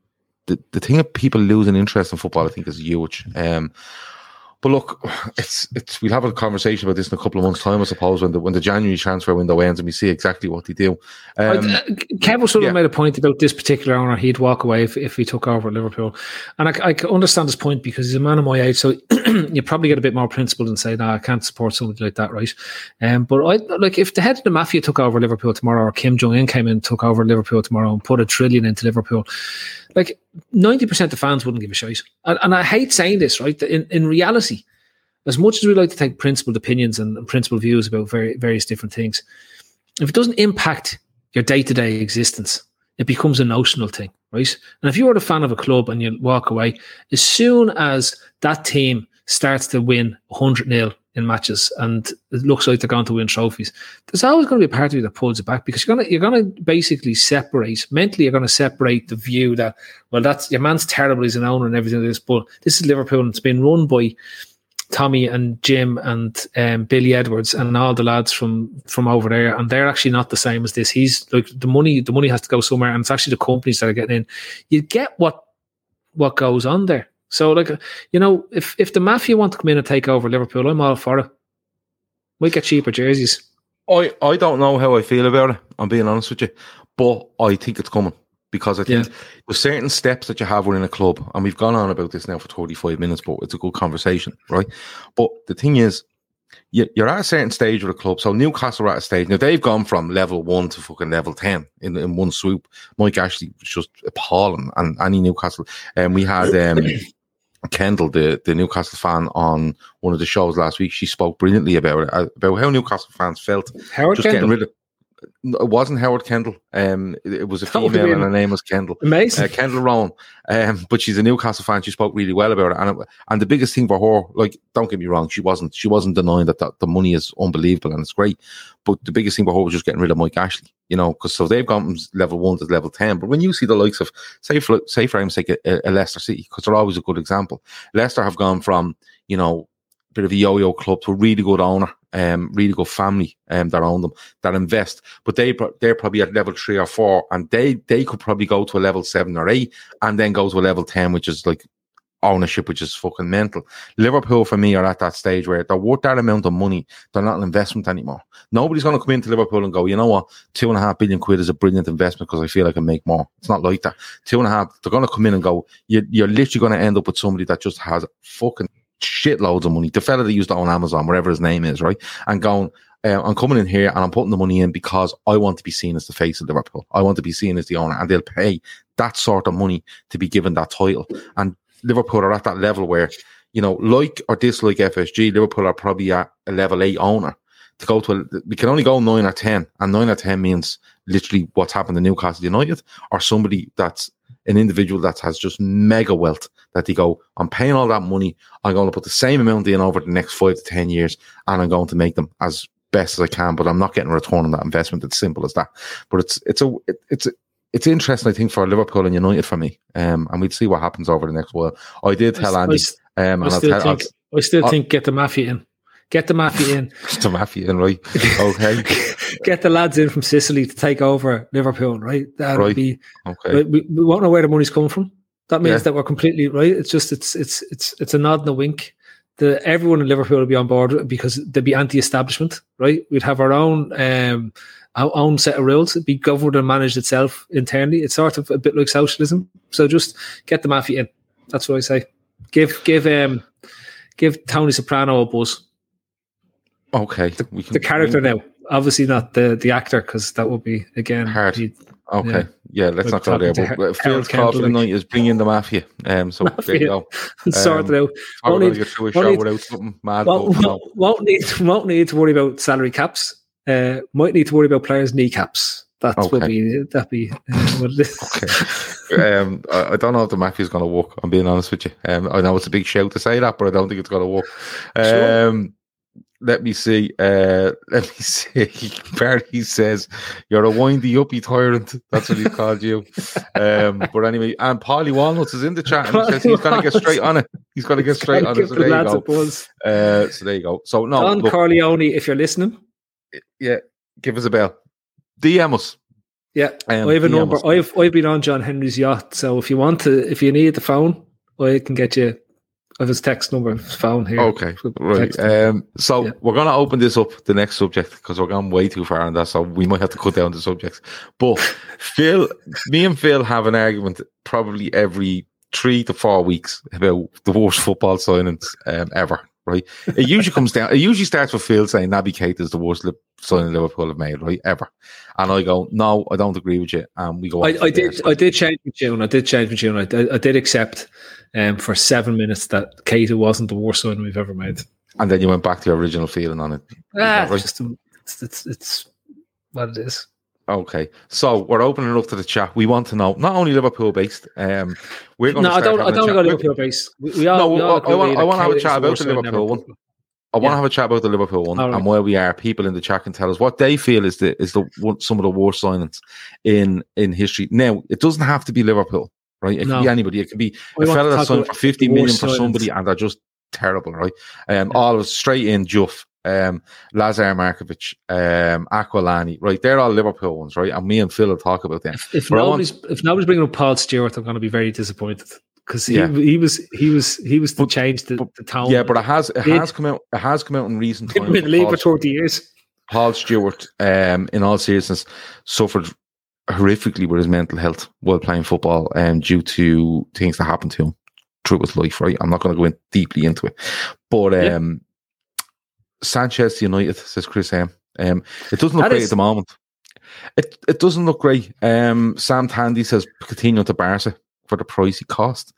the the thing of people losing interest in football, I think, is huge. Um. But look, it's it's. We'll have a conversation about this in a couple of months' time, I suppose, when the when the January transfer window ends and we see exactly what they do. Um, uh, Kev sort of yeah. made a point about this particular owner. He'd walk away if, if he took over at Liverpool, and I, I understand his point because he's a man of my age. So you probably get a bit more principled and say, "No, nah, I can't support somebody like that," right? Um, but I like if the head of the mafia took over Liverpool tomorrow, or Kim Jong Un came in and took over Liverpool tomorrow and put a trillion into Liverpool. like ninety percent of fans wouldn't give a shit. And, and I hate saying this, right? In, in reality, as much as we like to take principled opinions and, and principled views about very, various different things, if it doesn't impact your day-to-day existence, it becomes a notional thing, right? And if you are a fan of a club and you walk away, as soon as that team starts to win one hundred nil in matches and it looks like they're going to win trophies, there's always going to be a part of you that pulls it back, because you're going to, you're going to basically separate, mentally you're going to separate the view that, well, that's, your man's terrible, he's an owner and everything like this, but this is Liverpool and it's been run by Tommy and Jim and um, Billy Edwards and all the lads from from over there, and they're actually not the same as this. He's like, the money the money has to go somewhere, and it's actually the companies that are getting in. You get what what goes on there. So, like, you know, if if the mafia want to come in and take over Liverpool, I'm all for it. Might get cheaper jerseys. I, I don't know how I feel about it, I'm being honest with you, but I think it's coming. Because I think yeah. there's certain steps that you have within a club, and we've gone on about this now for thirty-five minutes, but it's a good conversation, right? But the thing is, you're at a certain stage with a club. So Newcastle are at a stage. Now, they've gone from level one to fucking level ten in, in one swoop. Mike Ashley was just appalling, and any Newcastle. And um, we had um, Kendall, the, the Newcastle fan, on one of the shows last week. She spoke brilliantly about it, about how Newcastle fans felt. Howard just Kendall. getting rid of. It wasn't Howard Kendall. Um, it, it was a female, and her name was Kendall. Amazing, uh, Kendall Rowan. Um, but she's a Newcastle fan. She spoke really well about it, and it, and the biggest thing for her, like, don't get me wrong, she wasn't she wasn't denying that the, the money is unbelievable and it's great. But the biggest thing for her was just getting rid of Mike Ashley. You know, because so they've gone from level one to level ten. But when you see the likes of, say for say for I'm sake, a, a Leicester City, because they're always a good example. Leicester have gone from, you know, a bit of a yo-yo club to a really good owner. Um, really good family um, that own them, that invest, but they they're probably at level three or four, and they they could probably go to a level seven or eight, and then go to a level ten, which is like ownership, which is fucking mental. Liverpool for me are at that stage where they're worth that amount of money. They're not an investment anymore. Nobody's going to come into Liverpool and go, you know what, two and a half billion quid is a brilliant investment because I feel I can make more. It's not like that. Two and a half. They're going to come in and go, you're, you're literally going to end up with somebody that just has fucking shitloads of money. The fella that used to own Amazon, whatever his name is, right? And going, uh, I'm coming in here and I'm putting the money in because I want to be seen as the face of Liverpool. I want to be seen as the owner, and they'll pay that sort of money to be given that title. And Liverpool are at that level where, you know, like or dislike F S G, Liverpool are probably at a level eight owner. To go to, a, we can only go nine or ten, and nine or ten means literally what's happened to Newcastle United, or somebody that's an individual that has just mega wealth, that they go, I'm paying all that money, I'm going to put the same amount in over the next five to ten years, and I'm going to make them as best as I can, but I'm not getting a return on that investment. It's simple as that. But it's it's a it, it's a, it's interesting, I think, for Liverpool and United for me, um, and we'd see what happens over the next while. I did tell I, Andy, I, um, I and still I'll tell, think I'll, I still I'll, think get the mafia in. Get the mafia in. Get the mafia in, right? Okay. Get the lads in from Sicily to take over Liverpool, right? That'd right. be okay. Right? We, we won't know where the money's coming from. That means Yeah. that we're completely right. It's just it's it's it's it's a nod and a wink. The everyone in Liverpool will be on board because they'd be anti-establishment, right? We'd have our own um, our own set of rules. It'd be governed and managed itself internally. It's sort of a bit like socialism. So just get the mafia in. That's what I say. Give give um give Tony Soprano a buzz. Okay. The, we can, the character we, now, obviously not the the actor, because that would be again hard. He, Okay, yeah, yeah, let's Like not go there. talking to But Har- Phil's Harold call for the Kendall, night is bring in the mafia. Um, so there you go. sort it out. How we're Won't going need, to get through a won't show need- without something mad. won't, going on. won't, won't need won't need to worry about salary caps. Uh, might need to worry about players' kneecaps. That's Okay. what be that be uh, what it is. Okay. um, I, I don't know if the mafia is going to work. I'm being honest with you. Um, I know it's a big shout to say that, but I don't think it's going to work. Sure. Um, let me see. Uh, let me see. Barry says you're a windy uppy tyrant. That's what he called you. Um, but anyway, and Paulie Walnuts is in the chat, and he says he's going to get straight on it. He's going to get straight on it. Give So the there you lads a go. buzz. Uh, so there you go. So no, Don look, Corleone, if you're listening, yeah, give us a bell. D M us. yeah, Um, I have a D M number. us. I've I've been on John Henry's yacht, so if you want to, if you need the phone, I can get you. I have his text number, his phone here. Okay, right. Text him. Um, so Yeah. we're going to open this up, the next subject, because we're going way too far on that, so we might have to cut down the subjects. But Phil, me and Phil have an argument probably every three to four weeks about the worst football signings um, ever. right? It usually comes down, it usually starts with Phil saying Naby Keita is the worst li- signing Liverpool have made, right? Ever. And I go, no, I don't agree with you. And we go, I, I did, I did change my tune. I did change my tune. I, I, I did accept um, for seven minutes that Keita wasn't the worst signing we've ever made. And then you went back to your original feeling on it. Ah, right? it's, just, it's, it's, it's what it is. Okay, so we're opening it up to the chat. We want to know, not only Liverpool based, um, we're going no, to I don't. I don't go Liverpool with, based. We, we all, no, we all I, I want, I want to have a chat about the Liverpool one. I want yeah. to have a chat about the Liverpool one right. and where we are. People in the chat can tell us what they feel is the is the one, some of the worst signings in in history. Now, it doesn't have to be Liverpool, right? It can no. be anybody. It can be we a fella that signed for fifty million for signings. somebody and they're just terrible, right? Um, yeah. All of us straight in, Juff. Um, Lazar Markovic, um, Aquilani, right? They're all Liverpool ones, right? And me and Phil will talk about them. If, if nobody's want, if nobody's bringing up Paul Stewart, I'm going to be very disappointed because he, yeah. he was he was he was to but, change the, the tone. Yeah, but it has it has come out it has come out in recent times. Been in the league for thirty years. Paul Stewart, um, in all seriousness, suffered horrifically with his mental health while playing football, um, due to things that happened to him through his life. Right, I'm not going to go in deeply into it, but um. Yeah. Sanchez United, says Chris M. Um, it doesn't look that great is... at the moment. It it doesn't look great. Um, Sam Tandy says Coutinho to Barca for the price he cost.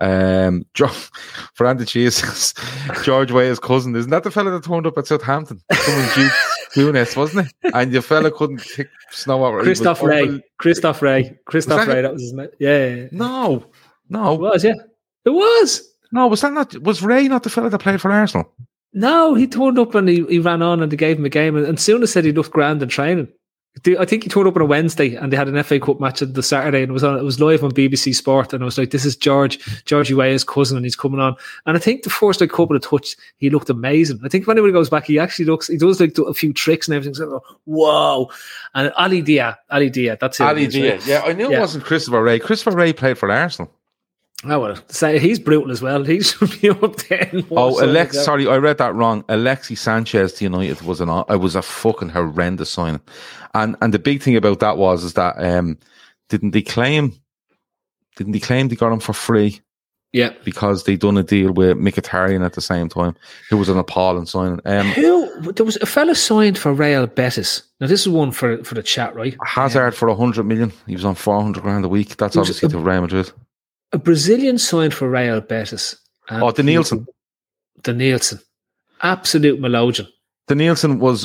Um, John, Fernando Cheese, George Weah's cousin, isn't that the fella that turned up at Southampton? Someone Duke Nunes, wasn't it? And the fella couldn't kick snow out. Christoph Ray. Over... Christoph Ray. Christoph Ray. It? That was his name. Yeah, yeah, yeah. No, no, it was. Yeah, it was. No, was that not? Was Ray not the fella that played for Arsenal? No, he turned up and he, he ran on and they gave him a game. And, and Soona said he looked grand in training. I think he turned up on a Wednesday and they had an F A Cup match on the Saturday and it was on, it was live on B B C Sport. And I was like, this is George, George Weah's cousin and he's coming on. And I think the first like, couple of touches, he looked amazing. I think if anybody goes back, he actually looks, he does like a few tricks and everything. So, whoa. And Ali Dia, Ali Dia, that's it. Ali Dia, right? Yeah, I knew yeah. it wasn't Christopher Ray. Christopher Ray played for Arsenal. Oh, well, say he's brutal as well. He should be up there. Oh, Alex, like sorry, I read that wrong. Alexis Sanchez to United was an it was a fucking horrendous signing, and and the big thing about that was is that um, didn't they claim, didn't they claim they got him for free? Yeah, because they done a deal with Mkhitaryan at the same time, who was an appalling signing. Um, who there was a fella signed for Real Betis. Now this is one for for the chat, right? Hazard um, for a hundred million. He was on four hundred grand a week. That's obviously a, to Real Madrid. A Brazilian signed for Real Betis. Oh, the Nielsen. The Nielsen. Absolute melodian. The Nielsen was,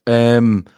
um,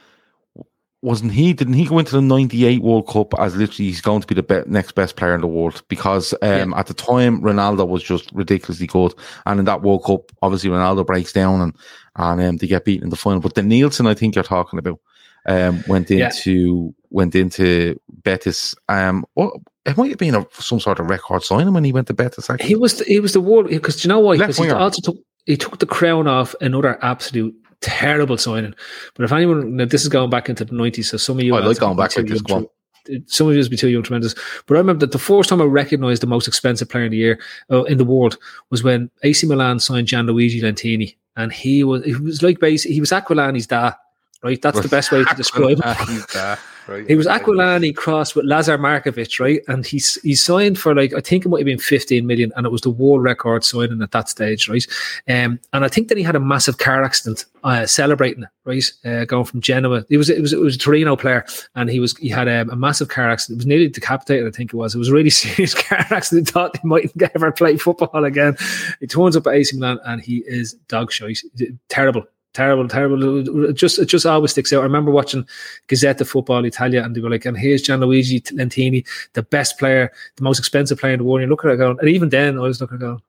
wasn't he, didn't he go into the ninety-eight World Cup as literally he's going to be the be- next best player in the world? Because um, yeah. at the time, Ronaldo was just ridiculously good. And in that World Cup, obviously Ronaldo breaks down and, and um, they get beaten in the final. But the Nielsen, I think you're talking about, um, went into, yeah. went into Betis. Um, what, It might have been a, some sort of record signing when he went to Betis. Actually. He was the, he was the world because you know why? Because he also took he took the crown off another absolute terrible signing. But if anyone, now this is going back into the nineties, so some of you, I like going back like this. Go some of you will be too young, tremendous. But I remember that the first time I recognised the most expensive player in the year uh, in the world was when A C Milan signed Gianluigi Lentini, and he was he was like basically he was Aquilani's dad. Right, that's the best way to describe it. Right. He was Aquilani crossed with Lazar Markovic, right? And he's he signed for like I think it might have been fifteen million, and it was the world record signing at that stage, right? Um, and I think then he had a massive car accident uh, celebrating it, right? Uh, going from Genoa, it was it was it was a Torino player, and he was he had um, a massive car accident. It was nearly decapitated, I think it was. It was a really serious car accident. He thought he might ever play football again. He turns up at A C Milan, and he is dog shite, terrible. Terrible, terrible. It just, it just always sticks out. I remember watching Gazzetta Football Italia and they were like, and here's Gianluigi Lentini, the best player, the most expensive player in the world. And you look at it going, and even then I was looking at it going,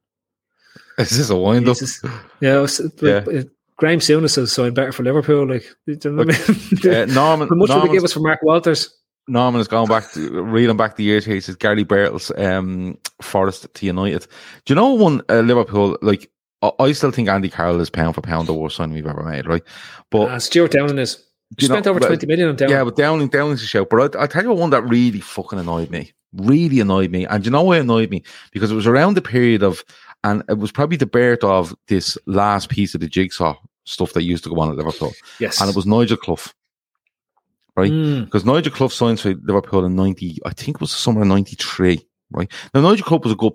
is this a wind up? Yeah, was, yeah. Like, Graham Souness has signed better for Liverpool. Like, you know what I mean? Uh, Norman, How much would they give us for Mark Walters? Norman is going back to reading back the year. He says Gary Bertels, um, Forest to United. Do you know one uh, Liverpool like? I still think Andy Carroll is pound for pound the worst signing we've ever made, right? But uh, Stuart Downing is you spent know, over twenty million on Downing. Yeah, but Downing, Downing's a shout. But I, I tell you one that really fucking annoyed me, really annoyed me, and you know why it annoyed me? Because it was around the period of, and it was probably the birth of this last piece of the jigsaw stuff that used to go on at Liverpool. Yes, and it was Nigel Clough, right? Mm. Because Nigel Clough signed for Liverpool in ninety, I think it was the summer of ninety-three, right? Now Nigel Clough was a good player.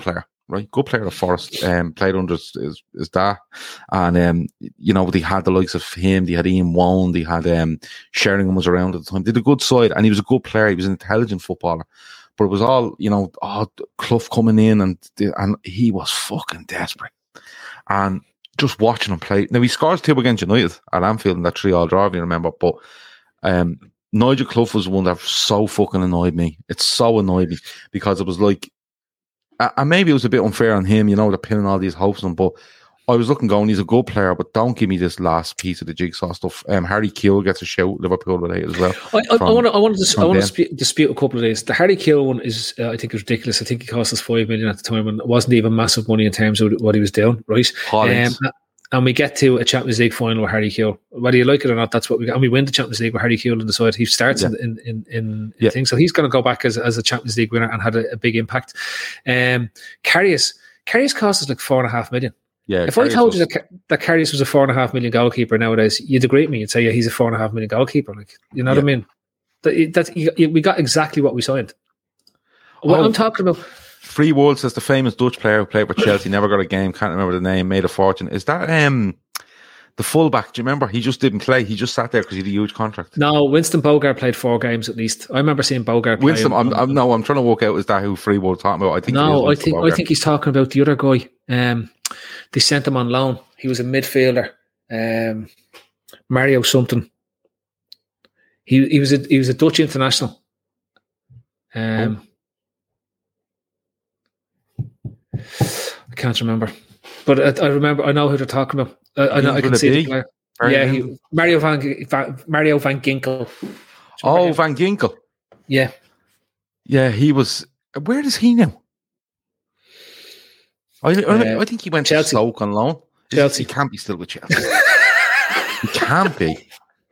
right? Good player at Forest, um, played under his, his, his dad. And, um, you know, they had the likes of him, they had Ian Woan, they had um, Sheringham was around at the time. They did a good side, and he was a good player. He was an intelligent footballer. But it was all, you know, oh, Clough coming in, and and he was fucking desperate. And just watching him play. Now, he scores two against United at Anfield in that three-all draw, if you remember. But um, Nigel Clough was one that so fucking annoyed me. It so annoyed me because it was like, and maybe it was a bit unfair on him, you know, they're pinning all these hopes on him, but I was looking going, he's a good player, but don't give me this last piece of the jigsaw stuff. Um, Harry Kewell gets a shout, Liverpool with eight as well. I, I, from, I want to I want to, dis- I want to dispute, dispute a couple of these. The Harry Kewell one is, uh, I think, is ridiculous. I think he cost us five million at the time, and it wasn't even massive money in terms of what he was doing, right? Um, and we get to a Champions League final with Harry Kewell. Whether you like it or not, that's what we got. And we win the Champions League with Harry Kewell on the side. He starts yeah. in in in, in yeah. things, so he's going to go back as as a Champions League winner and had a, a big impact. Um, Karius, Karius cost us like four and a half million. Yeah, if Karius I told was, you that, that Karius was a four and a half million goalkeeper nowadays, you'd agree with me. You'd say, yeah, he's a four and a half million goalkeeper. Like, you know yeah. what I mean? That, that you, we got exactly what we signed. What oh, I'm talking about. Free World says the famous Dutch player who played for Chelsea, never got a game, can't remember the name, made a fortune. Is that um the fullback? Do you remember? He just didn't play. He just sat there because he had a huge contract. No, Winston Bogarde played four games at least. I remember seeing Bogarde play. Winston, I'm, I'm, no, I'm trying to work out, is that who Free World talking about? I think no, I think Bogarde. I think he's talking about the other guy. Um, they sent him on loan. He was a midfielder. Um, Mario something. He he was a he was a Dutch international. Um, oh. I can't remember, but I, I remember. I know who they're talking about. I, I know. I can see the player. Yeah, he, Mario van, van Mario van Ginkel. Oh, him? Van Ginkel. Yeah, yeah. He was. Where is he now? I, I, I think he went Chelsea. to Stoke on loan. Chelsea. He can't be still with Chelsea. He can't be.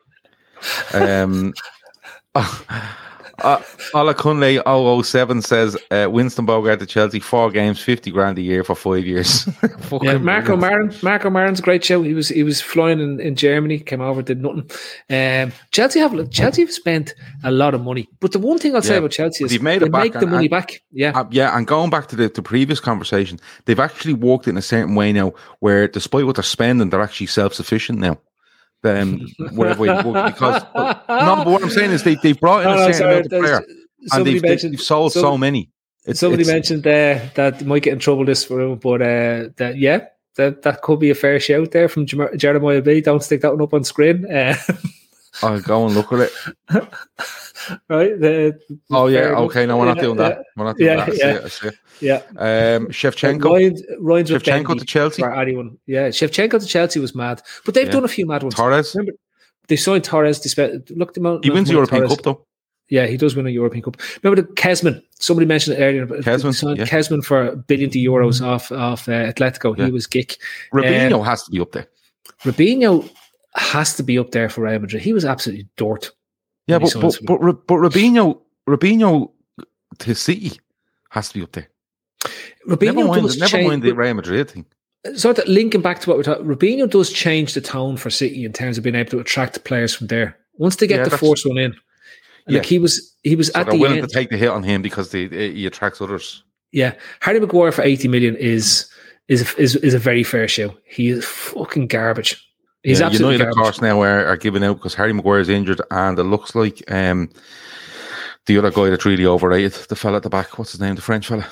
Um, uh, uh, Ola Kunle oh oh seven says uh, Winston Bogarde to Chelsea, four games, fifty grand a year for five years. Yeah, Marco Marin, Marco Marin's a great show. He was he was flying in, in Germany, came over, did nothing. Um, Chelsea have Chelsea have spent a lot of money, but the one thing I'll say yeah, about Chelsea is they've made they it back make the and, money and, back. Yeah, uh, yeah, and going back to the, the previous conversation, they've actually worked in a certain way now, where despite what they're spending, they're actually self sufficient now. Um, whatever way because but, no, but what I'm saying is they they've brought in no, a certain sorry, amount of player, and they've, they've sold somebody, so many. It's, somebody it's, mentioned uh, that they might get in trouble this room, but uh, that yeah, that that could be a fair shout there from Jer- Jeremiah B. Don't stick that one up on screen. Uh, I'll go and look at it. Right. The, oh yeah. Okay. No, we're not doing that. We're not doing yeah, that. Yeah. See it, yeah. Um, Shevchenko. Ryan's, Ryan's Shevchenko to Chelsea. Anyone. Yeah. Shevchenko to Chelsea was mad, but they've yeah. done a few mad ones. Torres. Remember, they signed Torres. They spent, look them out. He wins the European Torres. Cup though. Yeah, he does win a European Cup. Remember the Kesman? Somebody mentioned it earlier. Kesman, yeah. Kesman for a billion of euros off off uh, Atletico. Yeah. He was geek. Robinho um, has to be up there. Robinho has to be up there for Real Madrid. He was absolutely dirt. Yeah, but but, but but Robinho Robinho to City has to be up there. Robinho never mind, does never change, mind the Real Madrid thing. So that linking back to what we're talking, Robinho does change the tone for City in terms of being able to attract players from there. Once they get yeah, the first one in, yeah. like he was, he was so at they're the willing end. to take the hit on him because they, he attracts others. Yeah, Harry Maguire for eighty million is is is is a very fair show. He is fucking garbage. He's yeah, absolutely United, garbage. of course, now are, are giving out because Harry Maguire is injured, and it looks like um, the other guy that's really overrated, the fella at the back. What's his name? The French fella.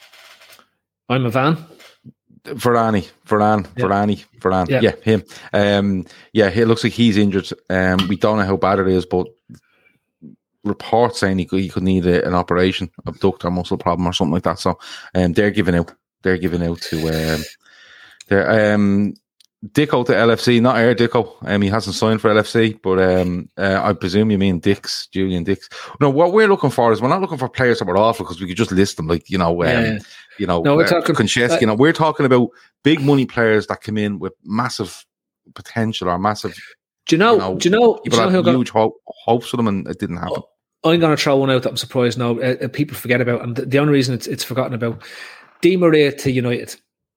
I'm a van. Varane, Varane, yeah. Varane, Varane. Yeah. yeah, him. Um, yeah, it looks like he's injured. Um, we don't know how bad it is, but reports saying he could, he could need a, an operation, abductor muscle problem or something like that. So, um, they're giving out. They're giving out to. Um, they're um. Dicko to L F C, not Air Dicko. Um, he hasn't signed for L F C, but um, uh, I presume you mean Dix, Julian Dix. No, what we're looking for is we're not looking for players that were awful because we could just list them, like you know, um, yeah. you know, no, we're uh, talking Konchesky. Uh, you know, we're talking about big money players that come in with massive potential or massive. Do you know? You know do you know? People do you had know huge hope, hopes for them, and it didn't happen. I'm going to throw one out that I'm surprised now uh, people forget about, and the, the only reason it's, it's forgotten about: Di Maria to United.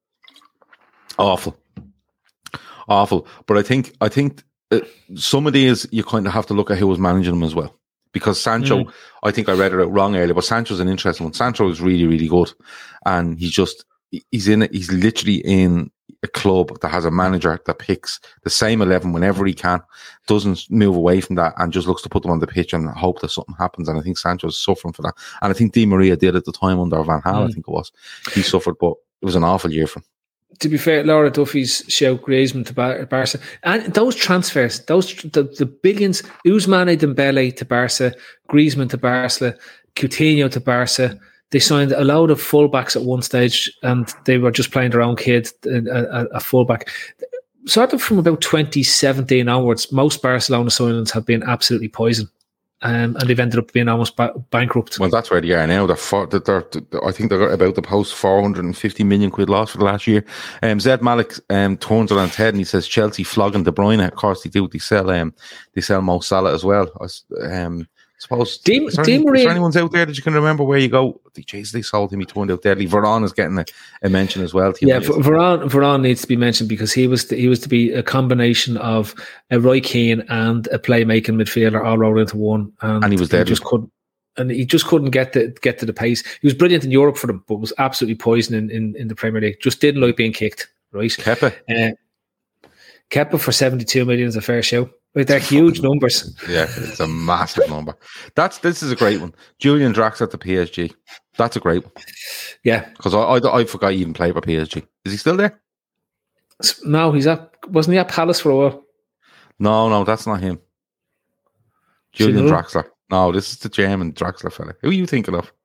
Awful. Awful, but I think I think uh, some of these you kind of have to look at who was managing them as well. Because Sancho, mm. I think I read it out wrong earlier, but Sancho's an interesting one. Sancho is really, really good, and he's just he's in it. He's literally in a club that has a manager that picks the same eleven whenever he can, doesn't move away from that, and just looks to put them on the pitch and hope that something happens. And I think Sancho's suffering for that. And I think Di Maria did at the time under Van Gaal, mm. I think it was. He suffered, but it was an awful year for him. To be fair, Laura Duffy's shout Griezmann to Bar- Barca. And those transfers, those the, the billions, Ousmane Dembele to Barca, Griezmann to Barca, Coutinho to Barca. They signed a load of fullbacks at one stage, and they were just playing their own kid, a, a, a fullback. Sort of from about twenty seventeen onwards, most Barcelona signings have been absolutely poison, um, and they've ended up being almost ba- bankrupt. Well, that's where they are now. They're, for, they're, they're, I think they're about to post four hundred fifty million quid loss for the last year. Um, Zed Malik um, turns it on its head and he says Chelsea flogging De Bruyne. Of course they do. They sell um, they sell Mo Salah as well. Um, I suppose. Di, is, there Di any, Maria, is there anyone's out there that you can remember where you go? Jeez, they sold him. He turned out deadly. Varane is getting a, a mention as well. Yeah, Varane, Varane needs to be mentioned because he was to, he was to be a combination of a Roy Keane and a playmaking midfielder all rolled into one, and, and he was deadly. deadly. Just couldn't, and he just couldn't get to get to the pace. He was brilliant in Europe for them, but was absolutely poison in, in, in the Premier League. Just didn't like being kicked. Right, Kepa. Uh, Kepa for seventy-two million is a fair show. Right, they're huge numbers. Yeah, it's a massive number. That's this is a great one. Julian Draxler to P S G. That's a great one. Yeah, because I, I I forgot he even played for P S G. Is he still there? No, he's at. Wasn't he at Palace for a while? No, no, that's not him. Julian Draxler. No, this is the German Draxler fella. Who are you thinking of?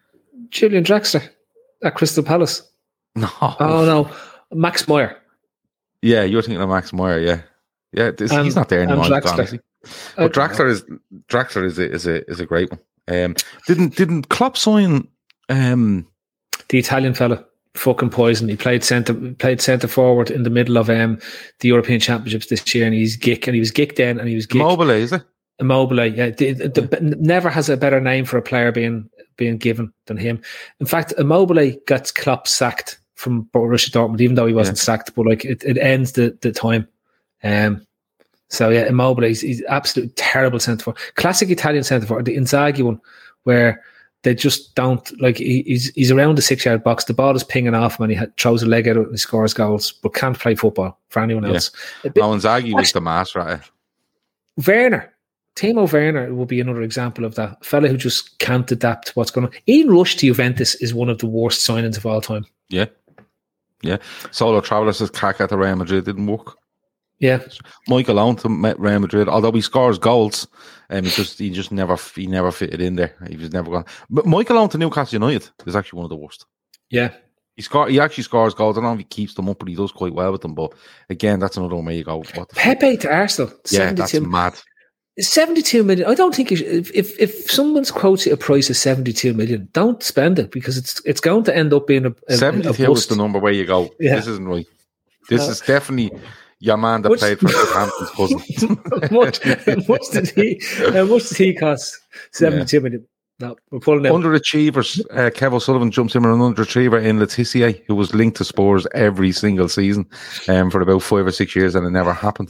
Julian Draxler at Crystal Palace. No. Oh no, Max Meyer. Yeah, you're thinking of Max Meyer. Yeah. Yeah, this, and, he's not there anymore. Draxler. But Draxler is Draxler is a is a is a great one. Um, didn't didn't Klopp sign um, the Italian fella? Fucking poison. He played centre played centre forward in the middle of um, the European Championships this year, and he's Gick, and he was Gick then, and he was Gick. Immobile, is it? Immobile, yeah. The, the, yeah. Never has a better name for a player being being given than him. In fact, Immobile gets Klopp sacked from Borussia Dortmund, even though he wasn't yeah. sacked, but like it, it ends the, the time. Um, so yeah, Immobile, he's, he's absolutely terrible centre forward. Classic Italian centre forward, the Inzaghi one, where they just don't like. He, he's he's around the six yard box. The ball is pinging off him, and he had, throws a leg out and he scores goals, but can't play football for anyone else. Yeah. No, Inzaghi was the master at it. Werner, Timo Werner will be another example of that. A fella who just can't adapt to what's going on. Ian Rush to Juventus is one of the worst signings of all time. Yeah, yeah. Solo Traveller says Kaká to Real Madrid didn't work. Yeah, Michael Owen to Real Madrid, although he scores goals, um, he just he just never he never fitted in there. He was never gone. But Michael Owen to Newcastle United is actually one of the worst. Yeah, he score he actually scores goals. I don't know if he keeps them up, but he does quite well with them. But again, that's another one where you go, what the Pepe fuck? To Arsenal. Yeah, that's mad. seventy-two million. I don't think you should, if if if someone's quotes you a price of seventy-two million, don't spend it because it's it's going to end up being a, a seventy-two is the number where you go. Yeah. This isn't right. This uh, is definitely. Your man that much, played for Southampton's cousin. much, much did he? How much did he cost? Seventy-two yeah. million. No, we're pulling out. Underachievers. Uh, Kev O'Sullivan jumps in with an underachiever in Letitia, who was linked to Spurs every single season um, for about five or six years, and it never happened.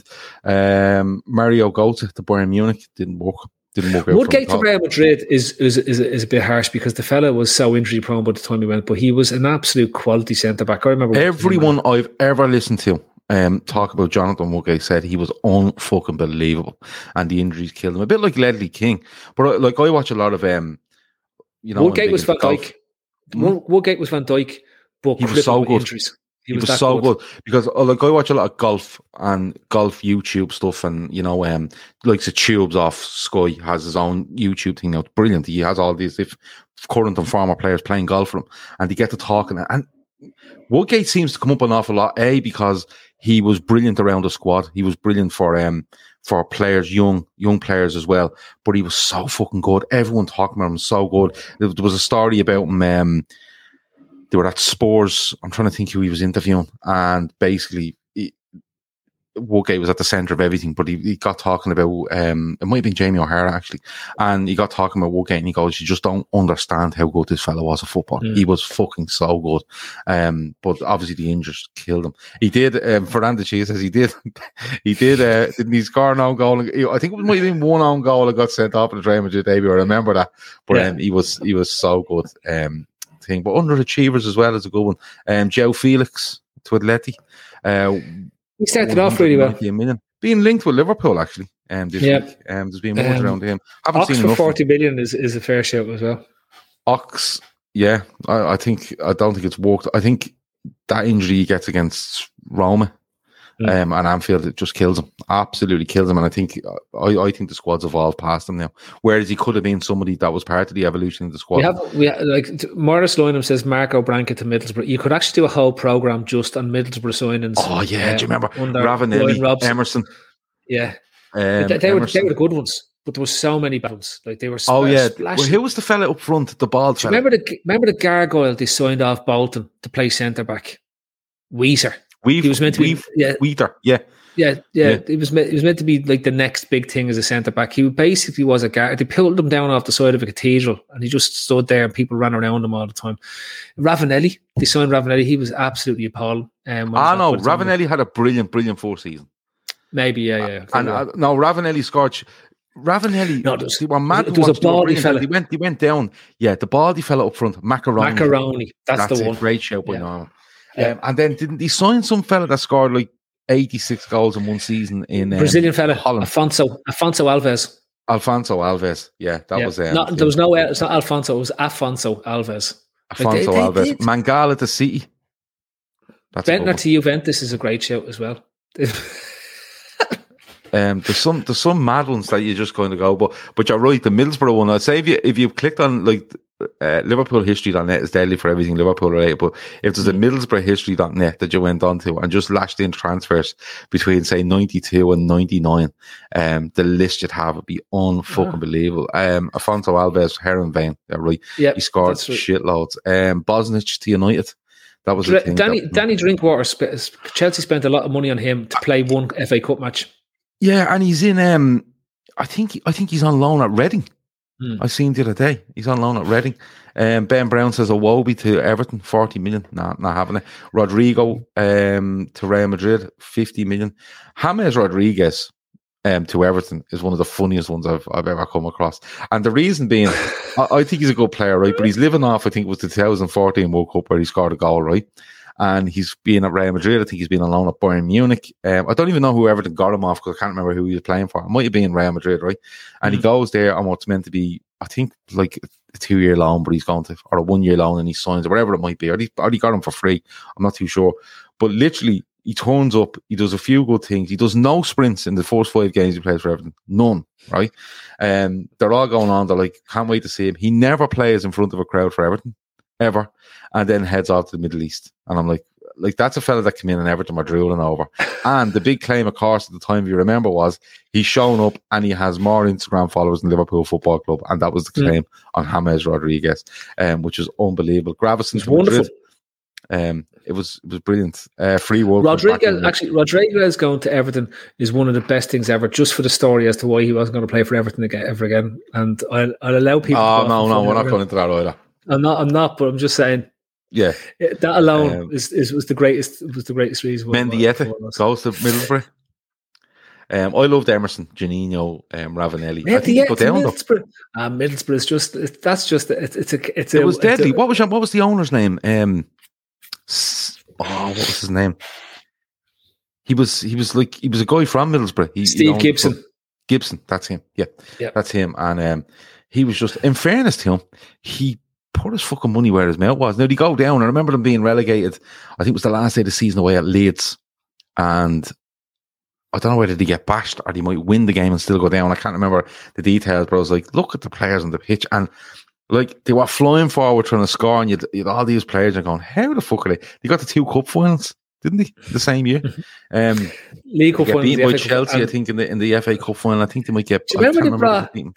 Um, Mario Götze to Bayern Munich didn't work. Didn't work out. Woodgate to Real Madrid is is, is is a bit harsh because the fella was so injury prone by the time he went, but he was an absolute quality centre back. I remember everyone I've ever listened to. Um, talk about Jonathan Woodgate said he was unfucking believable, and the injuries killed him. A bit like Ledley King, but like I watch a lot of um, you know, Woodgate was Van Dijk. Hmm? Woodgate was Van Dijk, but he was so good. Injuries. He, he was, was so good, good because uh, like I watch a lot of golf and golf YouTube stuff, and you know, um, like the Tubes off Sky has his own YouTube thing now. It's brilliant. He has all these if current and former players playing golf for him, and they get to talking. And Woodgate seems to come up an awful lot, a because he was brilliant around the squad. He was brilliant for um for players, young young players as well. But he was so fucking good. Everyone talking about him so good. There, there was a story about him. Um, they were at Spurs. I'm trying to think who he was interviewing, and basically, he, Woodgate was at the centre of everything. But he, he got talking about um, it might have been Jamie O'Hara actually, and he got talking about Woodgate, and he goes, "You just don't understand how good this fellow was at football. Mm. He was fucking so good." Um, but obviously the injuries killed him. He did. Um, Fernando Cheese says he did. he did. Uh, didn't he score an own goal? I think it might have been one own goal that got sent off in the Real Madrid debut. I remember that. But yeah. um, he was he was so good. Um. thing. But underachievers as well is a good one. Um, Joe Felix to Atleti. Uh, he started off really well. Million. Being linked with Liverpool, actually, um, this yeah. week. Um, there's been more um, around him. Haven't Ox seen for enough. forty million is, is a fair shout as well. Ox, yeah. I, I think, I don't think it's worked. I think that injury he gets against Roma mm. um, and Anfield, it just kills him. Absolutely kills him. And I think I, I think the squad's evolved past him now. Whereas he could have been somebody that was part of the evolution of the squad. We have, we have, like Morris Loynham says, Marco Branca to Middlesbrough. You could actually do a whole programme just on Middlesbrough signings. Oh, yeah. Uh, do you remember Ravanelli, Emerson? Yeah. Um, they, they, were, they were the good ones. But there were so many battles. Like they were Oh, yeah. splashing. Well, who was the fella up front? The bald fella? Remember the, remember the gargoyle they signed off Bolton to play centre-back? Weezer. Weave, he was meant to Weave, be... Yeah. Weeder, yeah. Yeah, yeah, yeah. It was it was meant to be like the next big thing as a centre back. He basically was a guard. They pulled him down off the side of a cathedral, and he just stood there, and people ran around him all the time. Ravanelli, they signed Ravanelli. He was absolutely appalling. Um, I know Ravanelli had a brilliant, brilliant fourth season. Maybe, yeah, yeah. And uh, no, Ravanelli scored. Ravanelli, no, was, they were mad. There was a baldy fella. He went, he went down. Yeah, the baldy fella up front, Macaroni. Macaroni, that's, that's the one. Great shout by yeah. Norman. Yeah. Um, and then didn't he sign some fella that scored like eighty-six goals in one season in um, Brazilian fella, Holland. Alfonso, Alfonso Alves. Alfonso Alves, yeah, that yeah. was um, not, there was no, it's not Alfonso, it was Afonso Alves. Afonso like they, Alves, they Mangala to City. That's Bentner to Juventus is a great shout as well. Um, there's some there's some mad ones that you just kind of go, but but you're right. The Middlesbrough one, I'd say if you if you've clicked on like uh, Liverpool history dot net is deadly for everything Liverpool related. But if there's a Middlesbrough history dot net that you went on to and just lashed in transfers between say ninety-two and ninety-nine, um, the list you'd have would be unfucking yeah. believable. Um, Afonso Alves, Heron Vane, yeah, right. Yep, he scored right. shitloads. Um, Bosnich to United. That was Dr- the thing. Danny that, Danny Drinkwater. Sp- Chelsea spent a lot of money on him to play one F A Cup match. Yeah, and he's in. Um, I think. I think he's on loan at Reading. Hmm. I seen the other day. He's on loan at Reading. Um, Ben Brown says a Wobie to Everton, forty million. Nah, not having it. Rodrigo um, to Real Madrid, fifty million. James Rodriguez um, to Everton is one of the funniest ones I've I've ever come across. And the reason being, I, I think he's a good player, right? But he's living off. I think it was the twenty fourteen World Cup where he scored a goal, right? And he's been at Real Madrid. I think he's been on loan at Bayern Munich. Um, I don't even know who Everton got him off because I can't remember who he was playing for. It might have been Real Madrid, right? And mm-hmm. he goes there on what's meant to be, I think, like a two-year loan, but he's going to, or a one-year loan, and he signs or whatever it might be. Or he, or he got him for free. I'm not too sure. But literally, he turns up. He does a few good things. He does no sprints in the first five games he plays for Everton. None, right? And um, they're all going on. They're like, can't wait to see him. He never plays in front of a crowd for Everton, ever. And then heads off to the Middle East. And I'm like, Like, that's a fella that came in and Everton were drooling over. And the big claim, of course, at the time, if you remember, was he's shown up and he has more Instagram followers than Liverpool Football Club. And that was the claim mm. on James Rodriguez, um, which was unbelievable. Gravison to Madrid. Um, it was it was brilliant. Uh, free world. Rodriguez, actually, Rodriguez going to Everton is one of the best things ever, just for the story as to why he wasn't going to play for Everton again, ever again. And I'll, I'll allow people Oh, to no, no, we're not going into that either. I'm not, I'm not, but I'm just saying. Yeah, that alone um, is, is was the greatest was the greatest reason. Mendieta goes to Middlesbrough. Um, I loved Emerson, Janino, um, Ravanelli. Mendieta, I think he got down Middlesbrough. Uh, Middlesbrough is just it, that's just it's it's a it's it a, was deadly. A, what was what was the owner's name? Um, oh, what was his name? He was he was like he was a guy from Middlesbrough. He, Steve he Gibson. Gibson, that's him. Yeah, yeah, that's him. And um, he was just, in fairness to him, he put his fucking money where his mouth was. Now, they go down. I remember them being relegated. I think it was the last day of the season away at Leeds. And I don't know whether they get bashed or they might win the game and still go down. I can't remember the details, but I was like, look at the players on the pitch. And like, they were flying forward trying to score, and you had all these players are going, how the fuck are they? They got the two cup finals, didn't they? The same year. Um, League Cup finals. Beat by Chelsea, I think, in the in the F A Cup final. I think they might get. Do you remember they brought? Do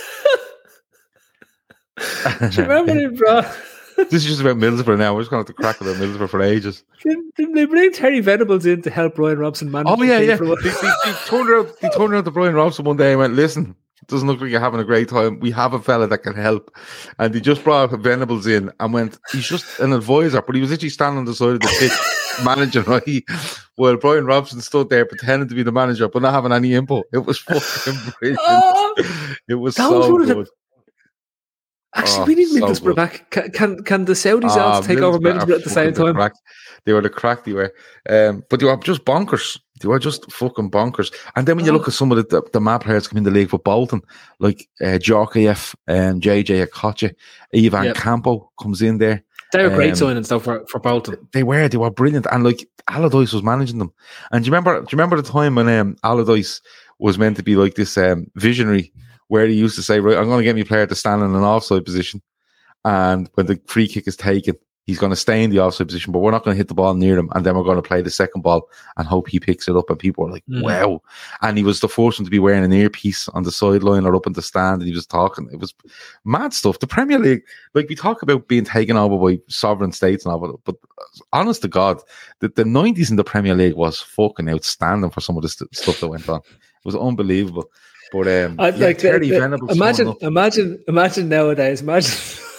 you remember they brought? This is just about Middlesbrough now. We're just going to have to crack about Middlesbrough for ages. Didn't, didn't they bring Terry Venables in to help Brian Robson manage? Oh, yeah, yeah. They, they, they, turned around, they turned around to Brian Robson one day and went, listen, it doesn't look like you're having a great time. We have a fella that can help. And they just brought Venables in and went, he's just an advisor, but he was actually standing on the side of the pitch managing, right? Well, Brian Robson stood there pretending to be the manager, but not having any input. It was fucking brilliant. Oh, it was so was good. Actually, Oh, we need so Middlesbrough good. back. Can, can can the Saudis Ah, also take over Middlesbrough are Middlesbrough at the same fucking the time? crack. They were the crack they were. Um, but they were just bonkers. They were just fucking bonkers. And then when you Oh. look at some of the, the, the mad players come in the league for Bolton, like uh, Djorkaeff, um, J J Okocha, Ivan Yep. Campo comes in there. They were great Um, signings though for, for Bolton. They were, they were brilliant. And like Allardyce was managing them. And do you remember, do you remember the time when um, Allardyce was meant to be like this um, visionary where he used to say, right, I'm going to get me a player to stand in an offside position. And when the free kick is taken, he's going to stay in the offside position, but we're not going to hit the ball near him. And then we're going to play the second ball and hope he picks it up. And people were like, Mm. wow. And he was the first one to be wearing an earpiece on the sideline or up in the stand. And he was talking. It was mad stuff. The Premier League, like we talk about being taken over by sovereign states and all, but, but honest to God, the, the nineties in the Premier League was fucking outstanding for some of the st- stuff that went on. It was unbelievable. But um, I'd yeah, like the- Terry the- Venables imagine, coming up. imagine, imagine nowadays. Imagine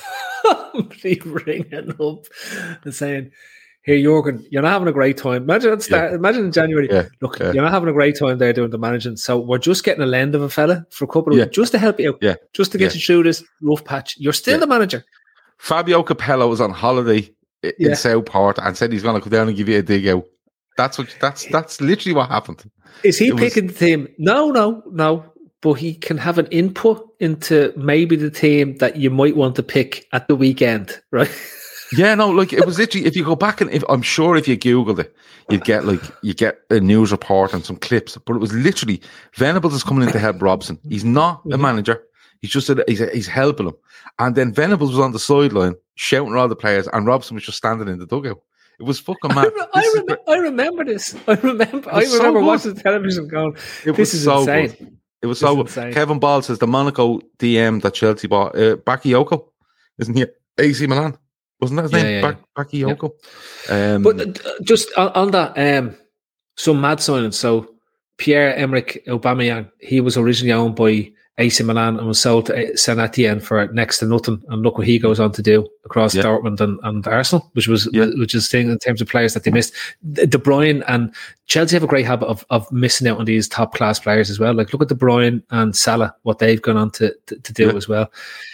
somebody ringing up and saying, "Here, Jurgen, you're not having a great time." Imagine at start, imagine in January. Yeah, Look, yeah. you're not having a great time there doing the managing. So we're just getting a lend of a fella for a couple of Yeah. just to help you out, Yeah. just to get Yeah. you through this rough patch. You're still Yeah. the manager. Fabio Capello was on holiday i- Yeah. in Southport and said he's going to come down and give you a dig out. That's what. That's that's literally what happened. Is he It was- picking the team? No, no, no. But he can have an input into maybe the team that you might want to pick at the weekend, right? Yeah, no, like it was literally. If you go back and if I'm sure if you Googled it, you'd get like you get a news report and some clips. But it was literally Venables is coming in to help Robson. He's not a manager. He's just a, he's a, he's helping him. And then Venables was on the sideline shouting at all the players, and Robson was just standing in the dugout. It was fucking I, mad. re- I, This is rem- I remember this. I remember. I was so remember good. watching the television, going, It "This was is so insane." good. It was This so is good. insane. Kevin Ball says the Monaco D M that Chelsea bought, uh, Bakayoko, isn't he? A C Milan, wasn't that his Yeah, name? yeah, Bak- Bakayoko. Um, But uh, just on, on that, um, some mad signings. So Pierre-Emerick Aubameyang, he was originally owned by A C Milan and was sold to Saint Etienne for next to nothing. And look what he goes on to do across Yeah. Dortmund and, and Arsenal, which was Yeah. which is thing in terms of players that they missed. De De Bruyne and Chelsea have a great habit of of missing out on these top class players as well. Like look at De Bruyne and Salah, what they've gone on to to, to do Yeah. as well.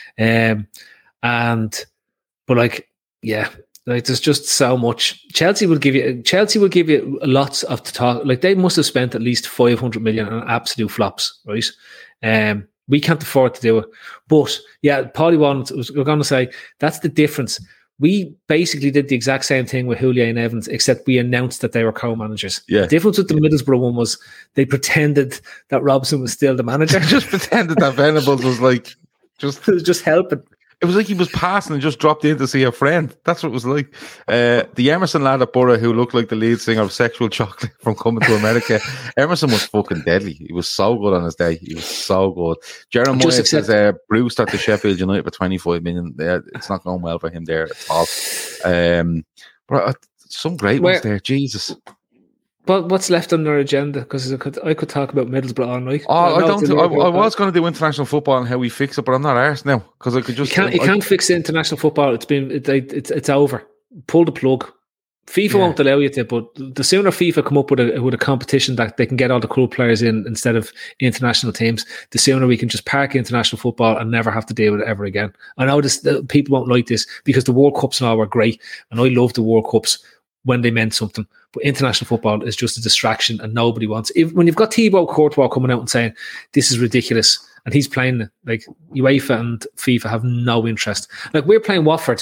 Um, and but like yeah. Like there's just so much. Chelsea will give you. Chelsea will give you lots of to talk. Like they must have spent at least five hundred million on absolute flops, right? Um, we can't afford to do it. But yeah, Paulie Walnuts was going to say that's the difference. We basically did the exact same thing with Houllier and Evans, except we announced that they were co-managers. Yeah. The difference with the Middlesbrough one was they pretended that Robson was still the manager. just pretended that Venables was like just. It was just helping. It was like he was passing and just dropped in to see a friend. That's what it was like. Uh, the Emerson lad at Borough who looked like the lead singer of Sexual Chocolate from Coming to America. Emerson was fucking deadly. He was so good on his day. He was so good. Jeremiah Just says accept- uh, Bruce at the Sheffield United for twenty-five million. Yeah, it's not going well for him there at all. Um, but uh, some great Where- ones there. Jesus. But what's left on their agenda? Because I could, I could talk about Middlesbrough all night. Oh, I know don't. it's a I, Liverpool I fan. was going to do international football and how we fix it, but I'm not arsed now because I could You just. can't. You I- can't fix international football. It's been. It, it, it's. It's over. Pull the plug. FIFA Yeah. won't allow you to. But the sooner FIFA come up with a with a competition that they can get all the cool players in instead of international teams, the sooner we can just park international football and never have to deal with it ever again. I know this. The, people won't like this because the World Cups and all were great, and I love the World Cups when they meant something. But international football is just a distraction and nobody wants it. If, when you've got Thibaut Courtois coming out and saying, this is ridiculous, and he's playing it, like UEFA and FIFA have no interest. Like we're playing Watford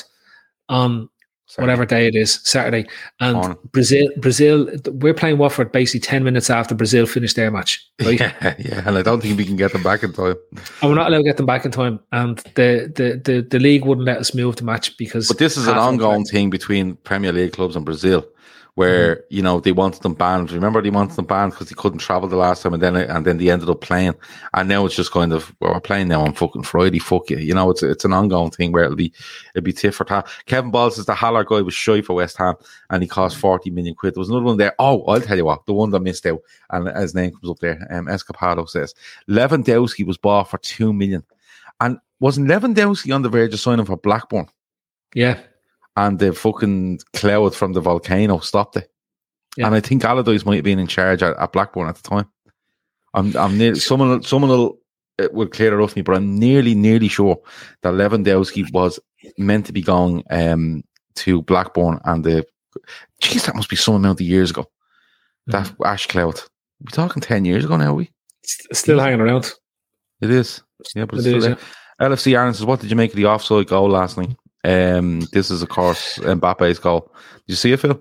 on Sorry. whatever day it is, Saturday, and On. Brazil, Brazil, we're playing Watford basically ten minutes after Brazil finished their match, right? Yeah, yeah, and I don't think we can get them back in time. And we're not allowed to get them back in time, and the, the, the, the league wouldn't let us move the match because... But this is an half of ongoing it- thing between Premier League clubs and Brazil, where Mm-hmm. you know they wanted them banned. Remember, they wanted them banned because they couldn't travel the last time, and then and then they ended up playing. And now it's just kind of well, we're playing now on fucking Friday. Fuck you, you know. It's it's an ongoing thing where it'll be it'll be tit for tat. Kevin Ball says the Haller guy was shy for West Ham, and he cost forty million quid. There was another one there. Oh, I'll tell you what, the one that missed out, and his name comes up there. Um, Escapado says Lewandowski was bought for two million, and wasn't Lewandowski on the verge of signing for Blackburn? Yeah. And the fucking cloud from the volcano stopped it. Yeah. And I think Allardyce might have been in charge at, at Blackburn at the time. I'm, I'm near, someone, someone will it will clear it up for me, but I'm nearly, nearly sure that Lewandowski was meant to be going um, to Blackburn, and the geez, that must be some amount of years ago. That mm. Ash Cloud. We're talking ten years ago now, are we? It's still hanging around. It is. Yeah, but it it's is, still yeah. L F C Aaron says, what did you make of the offside goal last night? Um, this is, of course, Mbappe's goal. Did you see it, Phil?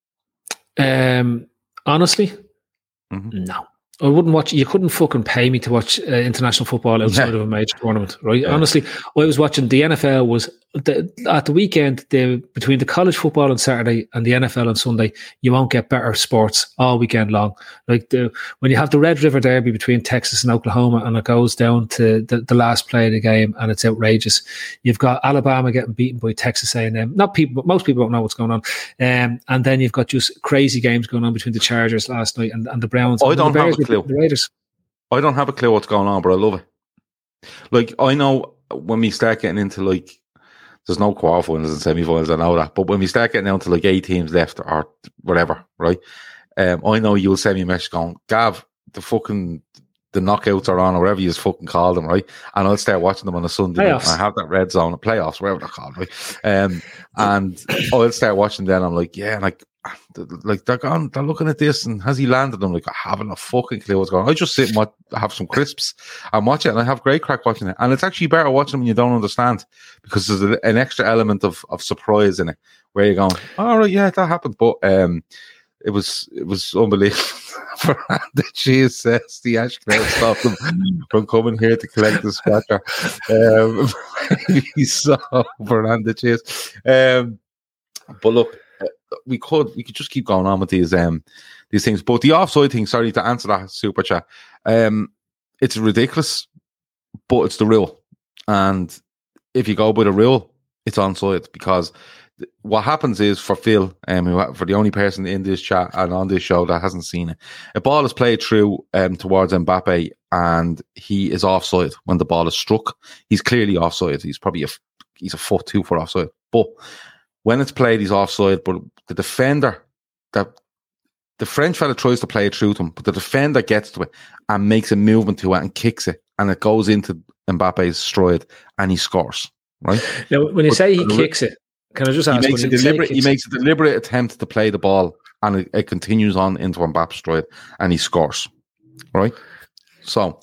Um, honestly, mm-hmm. no. I wouldn't watch. You couldn't fucking pay me to watch uh, international football outside yeah. of a major tournament, right? Yeah. Honestly, I was watching the N F L. Was the, at the weekend the, between the college football on Saturday and the N F L on Sunday. You won't get better sports all weekend long. Like the when you have the Red River Derby between Texas and Oklahoma, and it goes down to the, the last play of the game, and it's outrageous. You've got Alabama getting beaten by Texas A and M. Not people, but most people don't know what's going on. Um, and then you've got just crazy games going on between the Chargers last night and, and the Browns. I and don't the have a clue. The Raiders. I don't have a clue what's going on, but I love it. Like, I know when we start getting into, like, there's no quarterfinals and semi-finals, I know that, but when we start getting down to like eight teams left or whatever, right? Um, I know you'll send me a message going, Gav, the fucking the knockouts are on, or whatever you just fucking call them, right? And I'll start watching them on a Sunday night. I have that red zone, playoffs, whatever they're called, right? Um, and I'll start watching them. I'm like, yeah, like, like they're gone, they're looking at this, and has he landed? I'm like, I haven't a fucking clue what's going on. I just sit and watch, have some crisps and watch it, and I have great crack watching it. And it's actually better watching when you don't understand, because there's a, an extra element of, of surprise in it, where you're going, all right, yeah, that happened. But um, it was it was unbelievable. Fernando Cheese says the Ash Cloud stopped him from coming here to collect the scratcher. Um, he saw Fernando Cheese. Um, but look, we could we could just keep going on with these um these things. But the offside thing, sorry to answer that super chat. Um, it's ridiculous, but it's the rule. And if you go by the rule, it's onside, because what happens is, for Phil, um, for the only person in this chat and on this show that hasn't seen it, a ball is played through um, towards Mbappe, and he is offside when the ball is struck. He's clearly offside. He's probably a he's a foot, two foot offside. But when it's played, he's offside. But the defender, that the French fella tries to play it through to him, but the defender gets to it and makes a movement to it and kicks it, and it goes into Mbappe's stride, and he scores. Right now, when you but, say he kicks it. Can I just ask? He makes, a deliberate, he makes a deliberate attempt to play the ball, and it, it continues on into Mbappe's stride, and he scores. Right? So,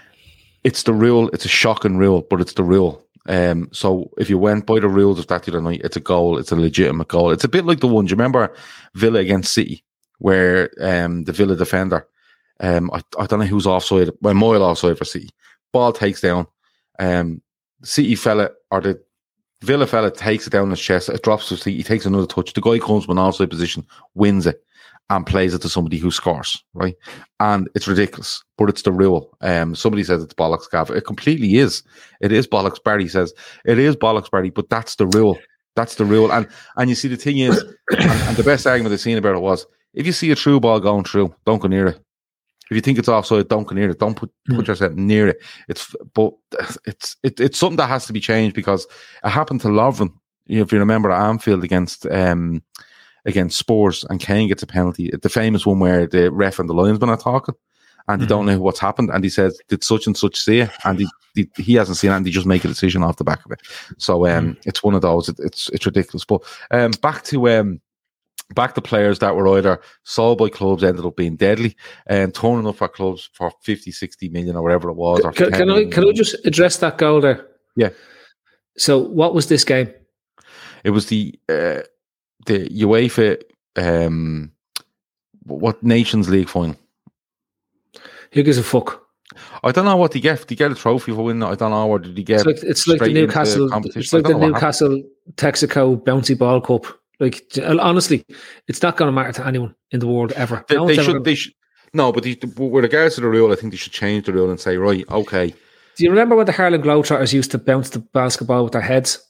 it's the rule. It's a shocking rule, but it's the rule. Um, so, if you went by the rules of that the other night, it's a goal. It's a legitimate goal. It's a bit like the one, do you remember Villa against City, where um, the Villa defender, um, I, I don't know who's offside, a mile offside for City. Ball takes down. Um, City fella, or the Villa fella takes it down his chest, it drops to City, he takes another touch, the guy comes from an offside position, wins it, and plays it to somebody who scores, right? And it's ridiculous, but it's the rule. Um, somebody says it's bollocks, Gav. It completely is. It is bollocks. Barry says it is bollocks, Barry, but that's the rule. That's the rule. And and you see, the thing is, and, and the best argument I've seen about it was, if you see a true ball going through, don't go near it. If you think it's offside, don't go near it. Don't put, put yourself near it. It's but it's it, it's something that has to be changed, because it happened to Lovren. You know, if you remember at Anfield against um against Spurs, and Kane gets a penalty. The famous one where the ref and the linesman are talking, and they mm-hmm. don't know what's happened, and he says, "Did such and such see it?" And he he, he hasn't seen it, and they just make a decision off the back of it. So um, mm-hmm. it's one of those. It, it's it's ridiculous. But um, back to um. Back to players that were either sold by clubs, ended up being deadly, and turning up for clubs for fifty, sixty million or whatever it was. Or can, can I can I just address that goal there? Yeah. So what was this game? It was the uh, the UEFA um, what Nations League final. Who gives a fuck? I don't know what they get. Did they get a trophy for winning? I don't know. Or did they get? It's like, it's like the Newcastle. It's like the Newcastle Texaco Bouncy Ball Cup. Like, honestly, it's not going to matter to anyone in the world ever. They, no, they ever should. gonna... They should. No, but they, with regards to the rule, I think they should change the rule and say, right, okay. Do you remember when the Harlem Globetrotters used to bounce the basketball with their heads?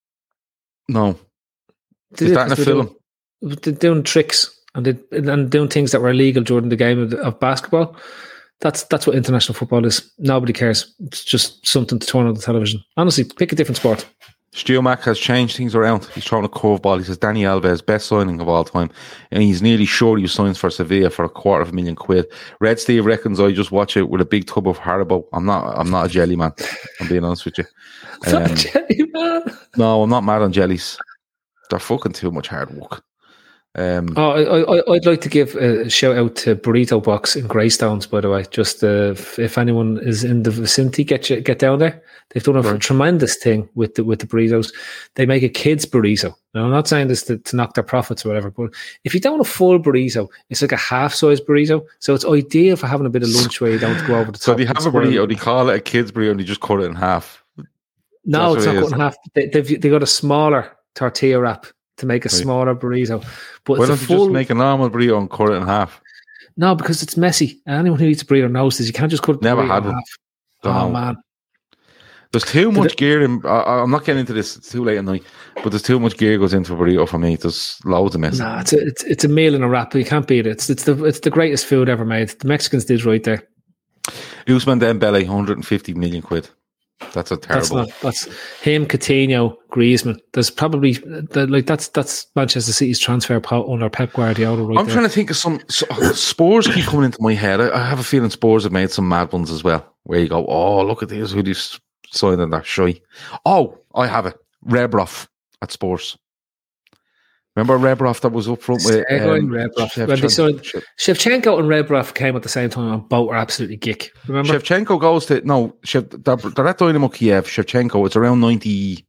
No. Did Is that in a film? Doing, they're doing tricks and they, and doing things that were illegal during the game of, of basketball. That's that's what international football is. Nobody cares. It's just something to turn on the television. Honestly, pick a different sport. Stu Mack has changed things around. He's throwing a curveball. He says Danny Alves, best signing of all time. And he's nearly sure he signs for Sevilla for a quarter of a million quid. Red Steve reckons I just watch it with a big tub of Haribo. I'm not I'm not a jelly man. I'm being honest with you. Um, Not a jelly man. no, I'm not mad on jellies. They're fucking too much hard work. Um, oh, I, I, I'd like to give a shout out to Burrito Box in Greystones, by the way. Just uh, if, if anyone is in the vicinity, get you, get down there. They've done a right. tremendous thing with the with the burritos. They make a kids burrito. Now, I'm not saying this to, to knock their profits or whatever, but if you don't want a full burrito, it's like a half-size burrito. So it's ideal for having a bit of lunch where you don't go over the top. So they have a burrito, they call it a kids burrito, and they just cut it in half. No, it's not cut in half. They, they've they got a smaller tortilla wrap to make a right. smaller burrito. But why it's don't a you full... just make a normal burrito and cut it in half? No, because it's messy. And anyone who eats a burrito knows this. You can't just cut it Never burrito had in one. half. Don't oh, know. man. There's too much it, gear in. I, I'm not getting into this. It's too late at night. But there's too much gear goes into a burrito for me. There's loads of mess. Nah, it's a, it's, it's a meal in a wrap. You can't beat it. It's, it's, the, it's the greatest food ever made. The Mexicans did right there. Ousmane Dembele, one hundred fifty million quid. That's a terrible. That's, not, that's him, Coutinho, Griezmann. There's probably like that's that's Manchester City's transfer under Pep Guardiola. Right I'm there. trying to think of some so, Spurs keep coming into my head. I, I have a feeling Spurs have made some mad ones as well. Where you go, oh look at this, who this signing that shy. Oh, I have it. Rebrov at Spurs. Remember Rebrov that was up front with um, Rebrov. When they signed Shevchenko and Rebrov came at the same time and both were absolutely geek. Remember? Shevchenko goes to no, Shev, they're, they're at Dynamo Kiev. Shevchenko, it's around ninety.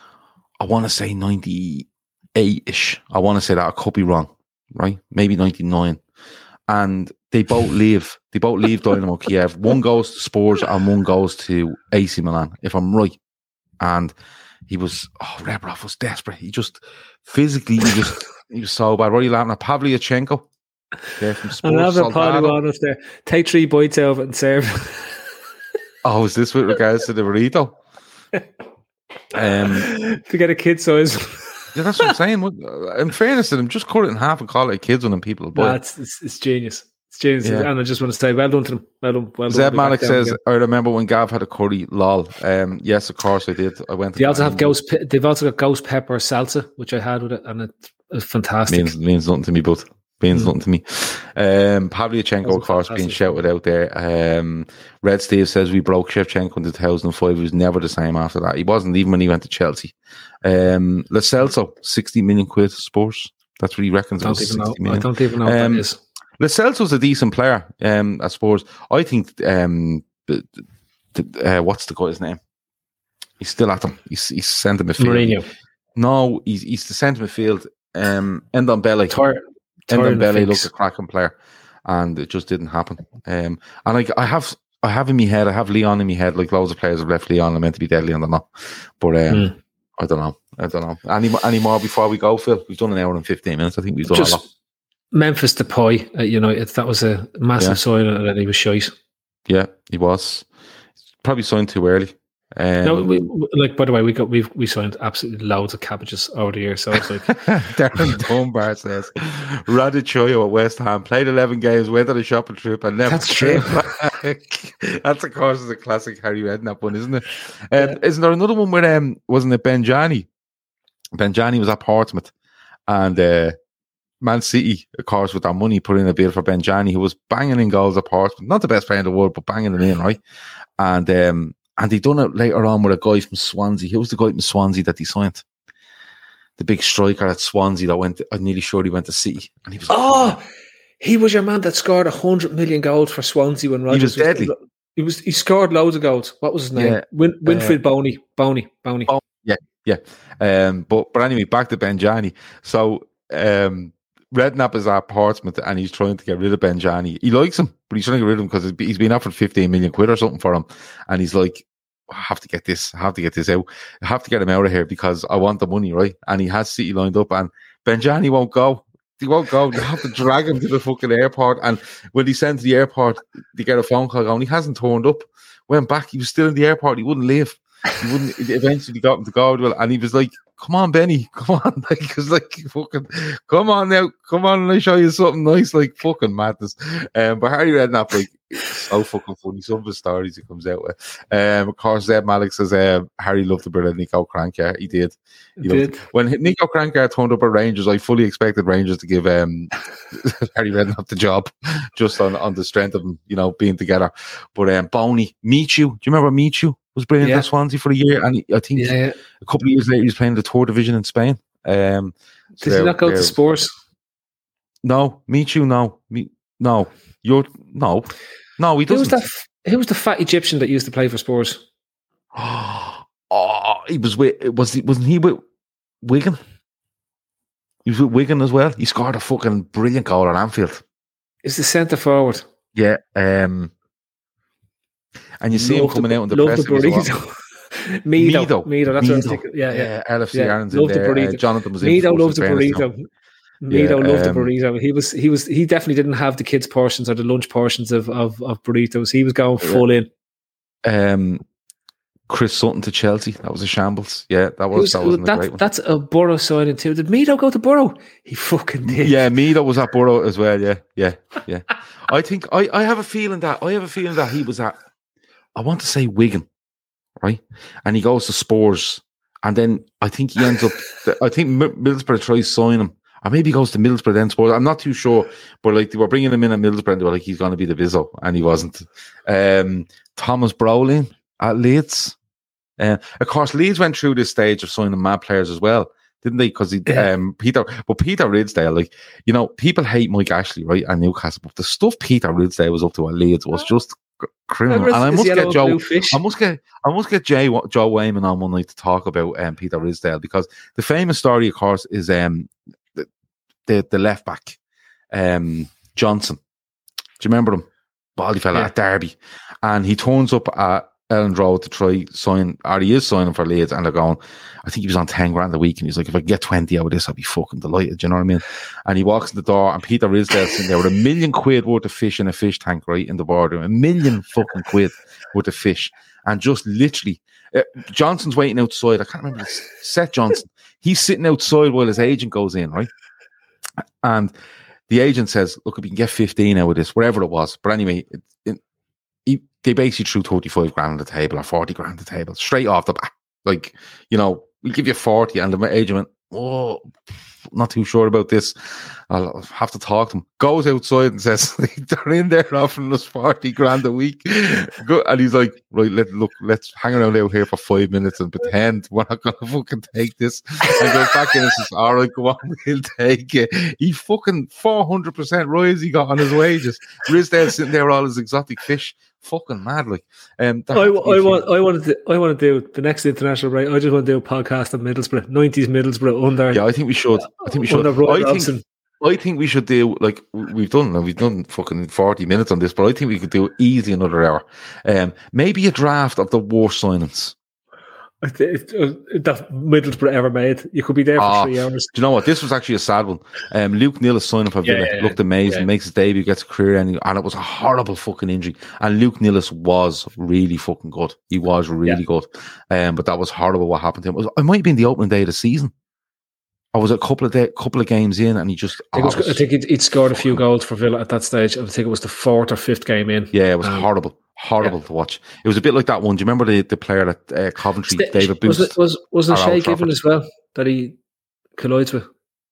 I want to say ninety-eight-ish. I want to say that I could be wrong, right? Maybe ninety-nine. And they both leave. They both leave Dynamo Kiev. One goes to Spurs and one goes to A C Milan, if I'm right. And he was, oh, Rebrov was desperate. He just physically, he just, he was so bad. What are you laughing at? Pavlyuchenko? There from Spurs. Another party one up there. Take three bites out of it and serve. Oh, is this with regards to the burrito? Um, to get a kid size. Yeah, that's what I'm saying. In fairness to them, just cut it in half and call it kids when them people buy. Nah, it's, it's, it's genius. It's genius. Yeah. And I just want to say, well done to them. Well done. Well Zeb done. Malik says, again. I remember when Gav had a curry, lol. Um, yes, of course I did. I went to they also have ghost, pe- They've also got ghost pepper salsa, which I had with it, and it's it fantastic. Means, means nothing to me, but means mm. nothing to me. Um, Pavlyuchenko, of course, fantastic. Being shouted out there. Um, Red Steve says, we broke Shevchenko in two thousand five. He was never the same after that. He wasn't even when he went to Chelsea. Um, Lo Celso, sixty million quid Spurs. That's what he reckons. I don't, even know. I don't even know what um, that is. Lo Celso's a decent player, um, I suppose. I think, um, the, the, uh, what's the guy's name? He's still at them. He's, he's centre midfield. Mourinho. No, he's, he's the centre midfield. Um, Ndombele. Tor- Ndombele looked a cracking player, and it just didn't happen. Um, and I, I have, I have in my head, I have Leon in my head. Like loads of players have left Leon. Are meant to be dead Leon, they're not. But um, mm. I don't know. I don't know. Any, any more before we go, Phil? We've done an hour and fifteen minutes. I think we've done just, a lot. Memphis Depay at United, that was a massive yeah. signing, and then he was shite. Yeah, he was. Probably signed too early. Um, no, we, like by the way, we got we we signed absolutely loads of cabbages over the years. So it's like Darren Dunbar says, Radichoyo at West Ham played eleven games, went on a shopping trip, and never That's came true. back. That's of course the classic Harry Redknapp one, isn't it? Um, yeah. Isn't there another one where um wasn't it Benjani? Benjani was at Portsmouth, and. Uh, Man City, of course, with that money, put in a bid for Benjani, who was banging in goals at Portsmouth. Not the best player in the world, but banging it in, right? And um, and he done it later on with a guy from Swansea. Who was the guy from Swansea that he signed? The big striker at Swansea that went, to, I'm nearly sure he went to City. And he was oh, he was your man that scored one hundred million goals for Swansea when Rodgers he was deadly. Was, he, was, he scored loads of goals. What was his name? Yeah. Win, Winfried uh, Boney. Boney. Boney. Oh, yeah, yeah. Um, but, but anyway, back to Benjani. So... Um, Redknapp is at Portsmouth and he's trying to get rid of Benjani. He likes him, but he's trying to get rid of him because he's been offered fifteen million quid or something for him. And he's like, I have to get this, I have to get this out. I have to get him out of here because I want the money, right? And he has City lined up and Benjani won't go. He won't go. They have to drag him to the fucking airport. And when he sent to the airport, they get a phone call going, he hasn't turned up. Went back, he was still in the airport, he wouldn't leave. He wouldn't, eventually got him to go, and he was like, come on, Benny, come on, like, cause like, fucking, come on now, come on, and I show you something nice, like, fucking madness. Um, but Harry Redknapp, like, so fucking funny. Some of the stories he comes out with. Um, of course, Zeb Malik says um, Harry loved the bit of Nico Crankar. He did. He did. When Nico Crankar turned up at Rangers, I fully expected Rangers to give um, Harry Redknapp the job just on, on the strength of them, you know, being together. But um, Boney, Michu, do you remember Michu was brilliant Yeah. at Swansea for a year? And he, I think Yeah, yeah. a couple of years later, he was playing the third division in Spain. Um, so Did he not go to they're- Spurs? No, Michu, no. Me, no. You're, no. No, he Who was doesn't. that? f- Who was the fat Egyptian that used to play for Spurs? Oh, he was with, was he, wasn't he with Wigan? He was with Wigan as well. He scored a fucking brilliant goal at Anfield. Is the centre forward? Yeah. Um, and you see him Love coming the, out in the love press. the burrito. Mido, Mido. Mido, that's what I was Mido. thinking. Yeah, yeah. Yeah, L F C Yeah, Aaron's in love the there. Uh, burrito. Jonathan was in. Mido for loves us, the in fairness, burrito. no. Mido Yeah, loved the um, burrito. He was, he was, he definitely didn't have the kids' portions or the lunch portions of of, of burritos. He was going full in. Um, Chris Sutton to Chelsea. That was a shambles. Yeah, that was, Who's- that wasn't a that- great one. That's a Borough signing too. Did Mido go to Borough? He fucking did. Yeah, Mido was at Borough as well. Yeah, yeah, yeah. I think I, I have a feeling that I have a feeling that he was at. I want to say Wigan, right? And he goes to Spurs, and then I think he ends up. I think M- Middlesbrough tries to sign him, or maybe he goes to Middlesbrough then Spurs. I'm not too sure, but like they were bringing him in at Middlesbrough, and they were like he's going to be the Bizzo, and he wasn't. Um, Thomas Brolin at Leeds. Uh, of course, Leeds went through this stage of signing mad players as well, didn't they? Because he, Yeah. um, Peter, but Peter Ridsdale, like you know, people hate Mike Ashley, right, and Newcastle, but the stuff Peter Ridsdale was up to at Leeds was just c- criminal. Remember And I his must yellow get and Joe, blue fish? I must get, I must get Jay, Joe Wayman on one night to talk about um, Peter Ridsdale, because the famous story, of course, is um the the, the left back, um Johnson. Do you remember him? Baldy fella Yeah. at Derby, and he turns up at Elland Road to try sign, or he is signing for Leeds, and they're going, I think he was on ten grand a week, and he's like, if I can get twenty out of this, I'll be fucking delighted. Do you know what I mean? And he walks in the door, and Peter Ridsdale sitting there with a million quid worth of fish in a fish tank, right in the boardroom, a million fucking quid worth of fish, and just literally, uh, Johnson's waiting outside. I can't remember this, Seth Johnson. He's sitting outside while his agent goes in, right? And the agent says, look, if we can get fifteen out of this, whatever it was. But anyway, it, it, he, they basically threw thirty-five grand on the table or forty grand on the table straight off the bat. Like, you know, we'll give you forty. And the agent went, oh, not too sure about this. I'll have to talk to him. Goes outside and says, they're in there offering us forty grand a week. Go, and he's like, right, let, look, let's hang around out here for five minutes and pretend we're not going to fucking take this. And goes back in and says, all right, go on, we'll take it. He fucking four hundred percent rise he got on his wages. Rizdale sitting there with all his exotic fish. Fucking mad, like. Um, I, I want, I want to, I want to do the next international break. I just want to do a podcast on Middlesbrough, nineties Middlesbrough under. Yeah, I think we should. I think we should. Under Roy I Robson. think, I think we should do, like we've done. We've done fucking forty minutes on this, but I think we could do easily another hour. Um, maybe a draft of the worst signings. I think it's, uh, that Middlesbrough ever made. You could be there for Ah, three hours. Do you know what? This was actually a sad one. Um, Luke Neal is signing for Yeah, Villa. yeah, yeah. Looked amazing. Yeah. Makes his debut, gets a career ending, and it was a horrible fucking injury. And Luke Nealis was really fucking good. He was really Yeah. good. Um, but that was horrible what happened to him. It, was, it might have been the opening day of the season. I was a couple of day, couple of games in, and he just. I think, oh, it was, it was- I think he'd, he'd scored a few goals for Villa at that stage. I think it was the fourth or fifth game in. yeah, it was Um, horrible. Horrible to watch. It was a bit like that one. Do you remember the, the player at uh, Coventry, St- David Booth? Was it, was, wasn't or Shay Old Given Trafford? as well that he collides with?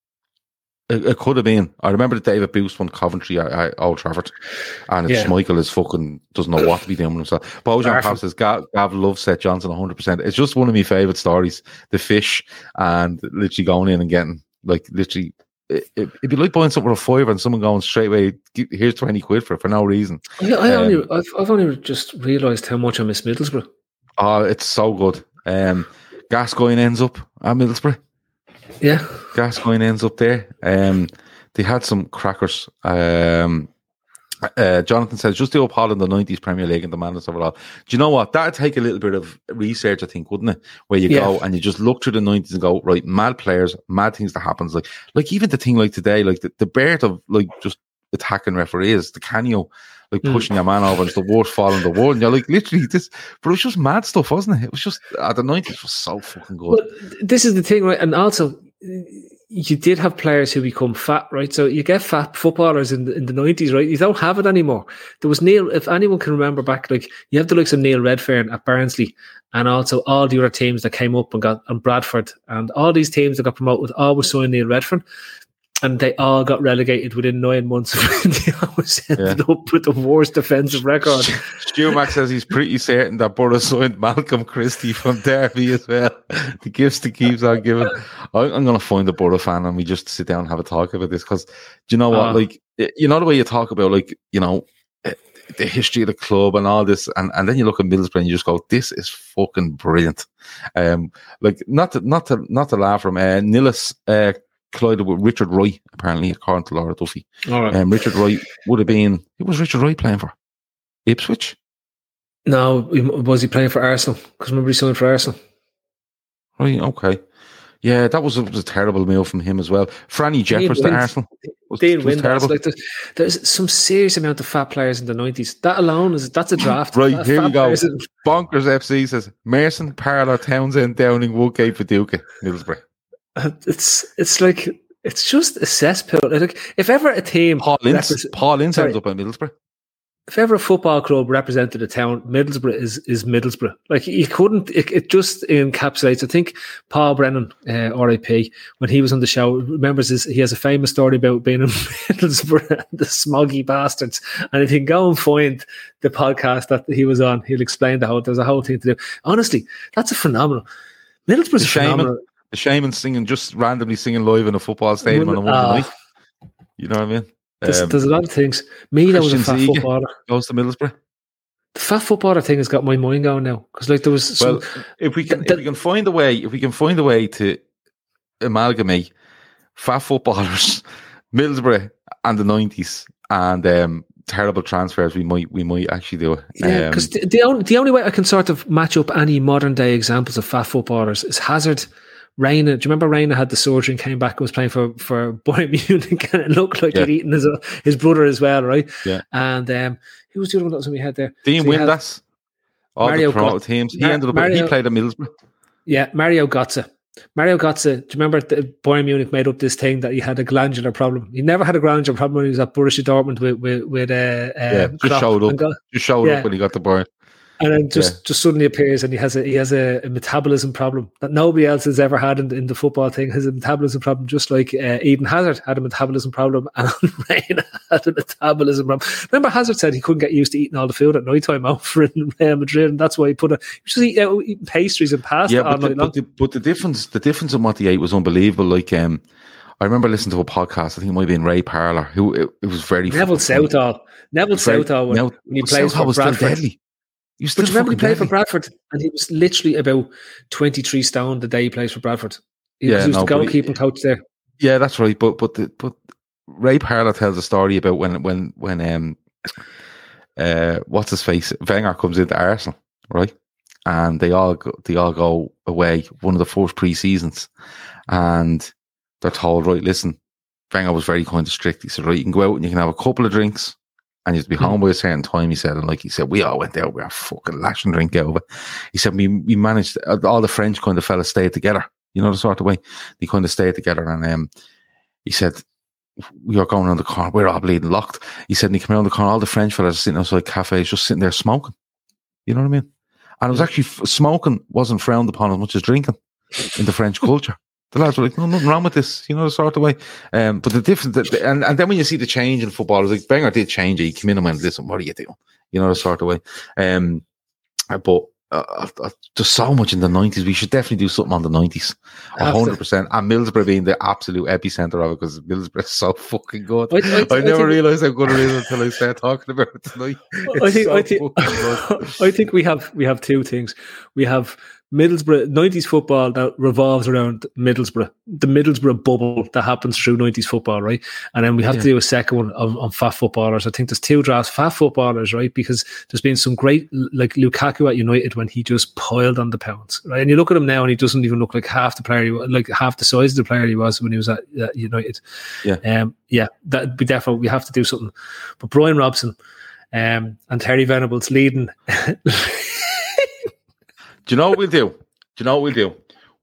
It, it could have been. I remember the David Booth won Coventry at, at Old Trafford, and it's Yeah. Michael is fucking doesn't know what to be doing with himself. Bojan Arthur. Pop says Gav, Gav loves Seth Johnson one hundred percent. It's just one of my favourite stories. The fish and literally going in and getting like literally. It, it, it'd be like buying something for a fiver and someone going straight away, "Give- here's twenty quid for it for no reason. I, I Um, only, I've, I've only just realised how much I miss Middlesbrough. Oh, it's so good. Um, Gascoigne ends up at Middlesbrough. Yeah. Gascoigne ends up there. Um, they had some crackers. Um, uh, Jonathan says, just do up Holland, the nineties Premier League and the madness of it all. Do you know what? That'd take a little bit of research, I think, wouldn't it? Where you Yeah. go and you just look through the nineties and go, right, mad players, mad things that happens. Like, like even the thing like today, like the, the birth of like just attacking referees, the Canio, like Mm. pushing your man over, and it's the worst fall in the world. And you're like, literally, this, but it was just mad stuff, wasn't it? It was just, uh, the nineties was so fucking good. But this is the thing, right? And also, you did have players who become fat, right? So you get fat footballers in the, in the nineties, right? You don't have it anymore. There was Neil, if anyone can remember back, like you have the likes of Neil Redfern at Barnsley, and also all the other teams that came up and got, and Bradford, and all these teams that got promoted always signed Neil Redfern. And they all got relegated within nine months. They always ended yeah. up with the worst defensive record. Stu Mac says he's pretty certain that Borough signed Malcolm Christie from Derby as well. The gifts that keeps on giving. I, I'm going to find a Borough fan and we just sit down and have a talk about this, because do you know what? Uh, like, you know the way you talk about, like, you know, the history of the club and all this, and, and then you look at Middlesbrough and you just go, this is fucking brilliant. Um, like, not to not to not to laugh from uh, Nillis. Uh, collided with Richard Roy, apparently, according to Laura Duffy. All right. Um, Richard Roy would have been, who was Richard Roy playing for? Ipswich? No, was he playing for Arsenal? Because remember he signed for Arsenal. Right, okay. Yeah, that was a, was a terrible meal from him as well. Franny Jeffers to Arsenal. Was, Dean was Wynn, terrible. like there's, there's some serious amount of fat players in the nineties. That alone, is that's a draft. Right, that here we go. Is, Bonkers F C says, Merson, Parlour, Townsend, Downing, Woodgate, Paducah, Middlesbrough. It's it's like it's just a cesspool. Like if ever a team, Paul Ince, repre- Paul Ince ends up at Middlesbrough. If ever a football club represented a town, Middlesbrough is is Middlesbrough. Like you couldn't. It, it just encapsulates. I think Paul Brennan, uh, R I P, when he was on the show, remembers his, he has a famous story about being in Middlesbrough, the smoggy bastards. And if you can go and find the podcast that he was on, he'll explain the whole. There's a whole thing to do. Honestly, that's a phenomenal. Middlesbrough's a phenomenal. The Shaman singing, just randomly singing live in a football stadium on a Monday uh, night. You know what I mean? There's, um, there's a lot of things. Me, that was a fat Ziege footballer. Goes to Middlesbrough. The fat footballer thing has got my mind going now, because like there was. Some, well, if we can, th- if we can find a way, if we can find a way to amalgamate fat footballers, Middlesbrough, and the nineties, and um, terrible transfers, we might we might actually do it. Yeah, because um, the, the only the only way I can sort of match up any modern day examples of fat footballers is Hazard. Reina, do you remember Reina had the surgery and came back and was playing for, for Bayern Munich, and it looked like yeah. he'd eaten his, his brother as well, right? Yeah. And um, who was the other one that was in my head there? Dean so Windass, all Mario the promoted Got- teams. He Mar- ended up, Mario, he played at Middlesbrough. Yeah, Mario Götze. Mario Götze, do you remember that Bayern Munich made up this thing that he had a glandular problem? He never had a glandular problem when he was at Borussia Dortmund with, with, with uh, yeah, um, just showed up. Got, just showed yeah. up when he got the Bayern. And then just, yeah. just suddenly appears, and he has a he has a, a metabolism problem that nobody else has ever had in, in the football thing. Has a metabolism problem, just like uh, Eden Hazard had a metabolism problem, and Reina had a metabolism problem. Remember, Hazard said he couldn't get used to eating all the food at night time over in Real Madrid, and that's why he put a he just eat, uh, eating pastries and pasta yeah, all but the, night long. But the, but the difference, the difference in what he ate was unbelievable. Like, um, I remember listening to a podcast. I think it might have been Ray Parlour, who it, it was very Neville Southall. Neville Southall when, when he plays for Bradford. But remember he played deadly. for Bradford, and he was literally about twenty-three stone the day he plays for Bradford. He, yeah, he was no, the goalkeeping coach there. Yeah, that's right. But but the, but Ray Parlour tells a story about when when when um uh what's his face Wenger comes into Arsenal, right? And they all go, they all go away one of the first pre-seasons, and they're told, right, listen, Wenger was very kind of strict. He said, right, you can go out and you can have a couple of drinks. And you have to be home by a certain time, he said. And like he said, we all went out, we were fucking lashing drink over. He said, we we managed, all the French kind of fellas stayed together. You know, the sort of way. They kind of stayed together. And um, he said, we were going around the corner, we were all bleeding locked. He said, and he came around the corner, all the French fellas sitting outside cafes, just sitting there smoking. You know what I mean? And it was actually, smoking wasn't frowned upon as much as drinking in the French culture. The lads were like, no, nothing wrong with this, you know, the sort of way. Um, but the difference, the, and, and then when you see the change in football, it was like, Wenger did change it. He came in and went, listen, what are you doing? You know, the sort of way. Um, but uh, uh, there's so much in the nineties. We should definitely do something on the nineties. one hundred percent. And Middlesbrough being the absolute epicenter of it, because Middlesbrough is so fucking good. I, I, I, I never realised how good it is until I started talking about it tonight. I think, so I, think, I think we have we have two things. We have Middlesbrough, nineties football that revolves around Middlesbrough, the Middlesbrough bubble that happens through nineties football, right? And then we have yeah. to do a second one on, on fat footballers. I think there's two drafts, fat footballers, right? Because there's been some great, like Lukaku at United when he just piled on the pounds, right? And you look at him now and he doesn't even look like half the player, he was, like half the size of the player he was when he was at, at United. Yeah. Um, yeah, that'd be definitely, we have to do something. But Brian Robson um, and Terry Venables leading... Do you know what we'll do? Do you know what we'll do?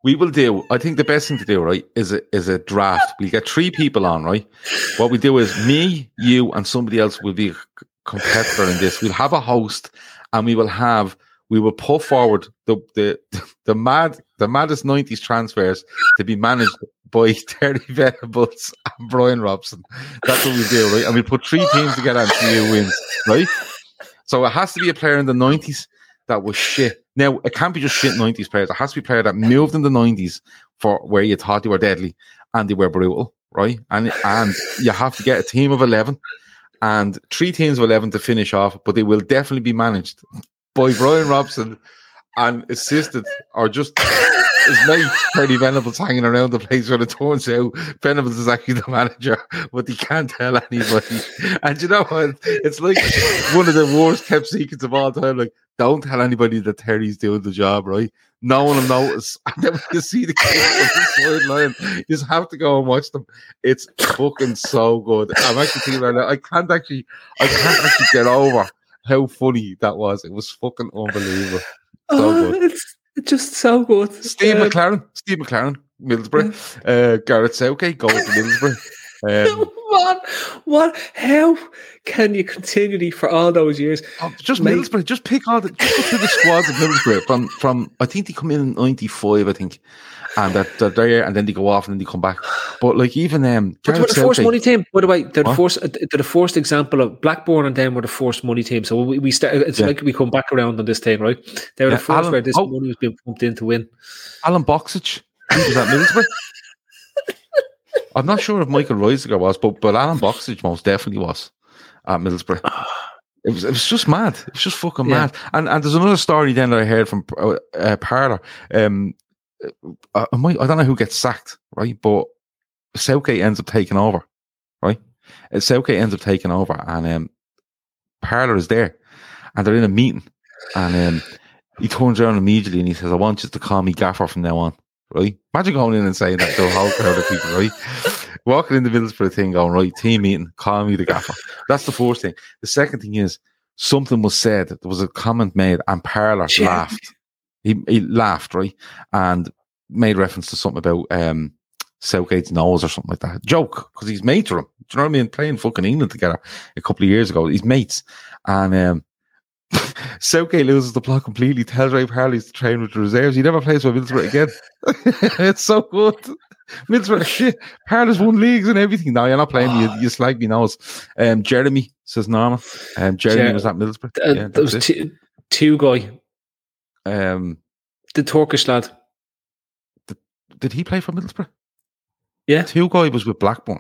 We will do. I think the best thing to do, right, is a is a draft. We get three people on, right. What we do is me, you, and somebody else will be a competitor in this. We'll have a host, and we will have we will put forward the the the mad the maddest nineties transfers to be managed by Terry Venables and Brian Robson. That's what we do, right? And we put three teams together and see who wins, right? So it has to be a player in the nineties that was shit. Now, it can't be just shit nineties players. It has to be a player that moved in the nineties for where you thought they were deadly and they were brutal, right? And and you have to get a team of eleven and three teams of eleven to finish off, but they will definitely be managed by Brian Robson and assisted or just his mate Terry Venables hanging around the place when it turns out Venables is actually the manager, but he can't tell anybody. And you know what? It's like one of the worst kept secrets of all time. Like, don't tell anybody that Terry's doing the job, right? No one will notice. And then when you see the kids on the sideline, you just have to go and watch them. It's fucking so good. I'm actually thinking right now, I can't actually, I can't actually get over how funny that was. It was fucking unbelievable. So oh, good. It's just so good. Steve um, McLaren, Steve McLaren, Middlesbrough. Uh, Gareth Southgate goes to Middlesbrough. Um, what? What? How can you continually for all those years? oh, just make... Middlesbrough. Just pick all the just go through the squads of Middlesbrough from from. I think they come in in ninety-five. I think, and that they're there, and then they go off, and then they come back. But like even um, but Gareth the first money team. By the way, they're the what? first. They're the first example of Blackburn, and then were the first money team. So we, we start. It's yeah. like we come back around on this team, right? They were yeah, the first Alan, where this oh, money was being pumped in to win. Alan Boxic, he was at Middlesbrough. I'm not sure if Michael Reisiger was, but but Alan Boxic most definitely was at Middlesbrough. It was it was just mad. It was just fucking yeah. mad. And and there's another story then that I heard from uh, uh, Parlour. Um, I, I might I don't know who gets sacked, right? But Southgate ends up taking over, right? Uh, Southgate ends up taking over, and um, Parlour is there, and they're in a meeting, and um, he turns around immediately and he says, "I want you to call me Gaffer from now on." Right? Imagine going in and saying that to a whole crowd of people, right? Walking in the Middlesbrough thing, going, right, team meeting, call me the Gaffer. That's the first thing. The second thing is, something was said, there was a comment made, and Parlour yeah. laughed. He, he laughed, right? And made reference to something about um, Southgate's nose or something like that. Joke, because he's mates with him. Do you know what I mean? Playing fucking England together a couple of years ago. He's mates. And um, Southgate loses the plot completely, tells Ray Parley's to train with the reserves. He never plays for Middlesbrough again. It's so good. Middlesbrough, shit. Parlour's won leagues and everything. No, you're not playing. You, you slag me nose. Um, Jeremy, says Norma. Um, Jeremy Jer- was at Middlesbrough. Uh, yeah, there was two, two guy. Um, the Turkish lad. The, did he play for Middlesbrough? Yeah. Two guy was with Blackburn.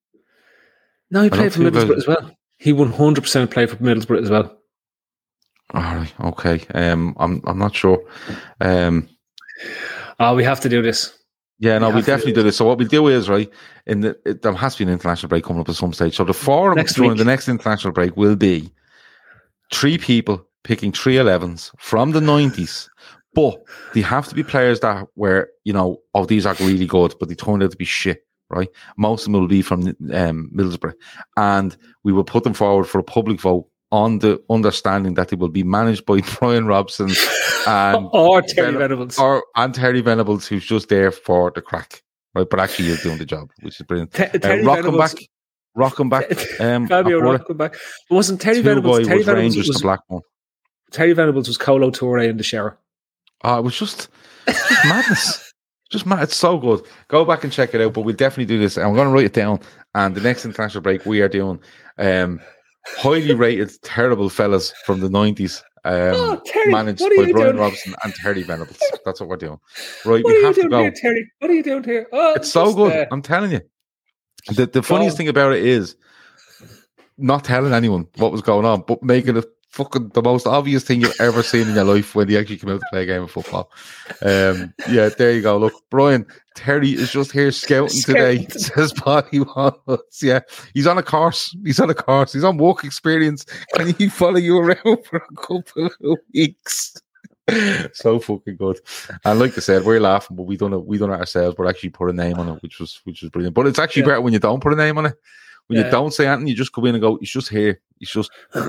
No, he played for Middlesbrough guys. as well. He one hundred percent played for Middlesbrough as well. All right, okay. Um, I'm I'm not sure. Um, oh, we have to do this. Yeah, no, we, we definitely do, do this. So what we do is right in the it, there has to be an international break coming up at some stage. So the forum next during week. the next international break will be three people picking three elevens from the nineties, but they have to be players that were you know oh these are really good, but they turned out to be shit. Right, most of them will be from um, Middlesbrough, and we will put them forward for a public vote on the understanding that they will be managed by Brian Robson and or Terry Venables, or and Terry Venables, who's just there for the crack, right? But actually, he's doing the job, which is brilliant. T- Terry uh, rock Venables, him back, rock him back. Um, Fabio, rock him back. It wasn't Terry Venables. Terry was Venables Rangers was to Blackburn. Terry Venables was Colo Touré in the shower. Oh, it was just, just madness. Just mad. It's so good. Go back and check it out. But we'll definitely do this. I'm going to write it down. And the next international break, we are doing. Um, highly rated, terrible fellas from the nineties, um, oh, Terry, managed by Brian doing? Robson and Terry Venables. That's what we're doing. Right, what we have to go. Here, Terry? What are you doing here? Oh, it's so good. Uh, I'm telling you. The the funniest oh. thing about it is not telling anyone what was going on, but making it fucking the most obvious thing you've ever seen in your life when you actually come out to play a game of football. Um, yeah, there you go. Look, Brian, Terry is just here scouting today, says Paddy Walnuts. Yeah, he's on a course. He's on a course. He's on work experience. Can he follow you around for a couple of weeks? So fucking good. And like I said, we're laughing, but we done it. We done it ourselves. But actually put a name on it, which was which was brilliant. But it's actually yeah. better when you don't put a name on it. When yeah. you don't say anything, you just come in and go. He's just here. He's just.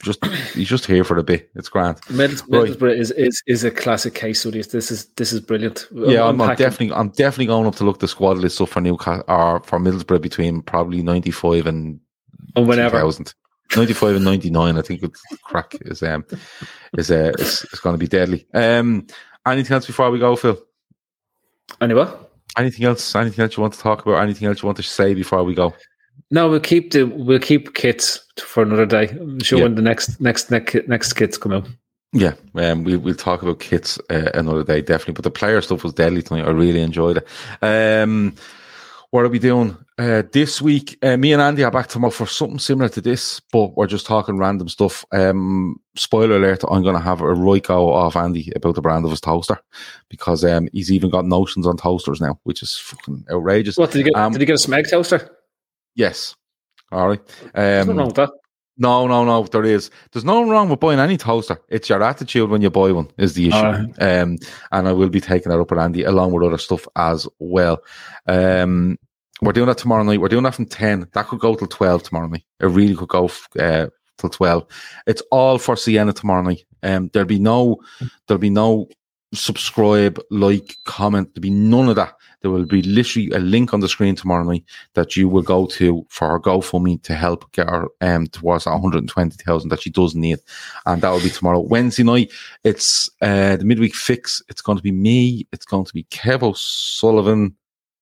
just he's just here for a bit. It's grand. Middles- Middlesbrough right. is, is is a classic case study. This is this is brilliant. Yeah, I'm, I'm definitely I'm definitely going up to look the squad list up for Newcastle or for Middlesbrough between probably ninety-five and oh, whenever. two thousand. ninety-five and ninety-nine, I think it's crack is um is uh is, is going to be deadly. Um, anything else before we go, Phil? Anyway, anything else? Anything else you want to talk about? Anything else you want to say before we go? No, we'll keep the we'll keep kits for another day. I'm sure yeah. when the next next next next kits come out. Yeah, um, we we'll talk about kits uh, another day, definitely. But the player stuff was deadly tonight. I really enjoyed it. Um, what are we doing uh, this week? Uh, me and Andy are back tomorrow for something similar to this, but we're just talking random stuff. Um, spoiler alert: I'm going to have a right go off Andy about the brand of his toaster because um, he's even got notions on toasters now, which is fucking outrageous. What did he get? Um, did he get a Smeg toaster? Yes. All right. Um, There's nothing wrong with that. No, no, no. There is. There's nothing wrong with buying any toaster. It's your attitude when you buy one is the issue. Uh, um, and I will be taking that up with Andy along with other stuff as well. Um, we're doing that tomorrow night. We're doing that from ten. That could go till twelve tomorrow night. It really could go uh, till twelve. It's all for Sienna tomorrow night. Um, there'll be no, there'll be no subscribe, like, comment. There'll be none of that. There will be literally a link on the screen tomorrow night that you will go to for her GoFundMe to help get her um, towards one hundred twenty thousand that she does need. And that will be tomorrow. Wednesday night, it's uh, the midweek fix. It's going to be me. It's going to be Kev O'Sullivan,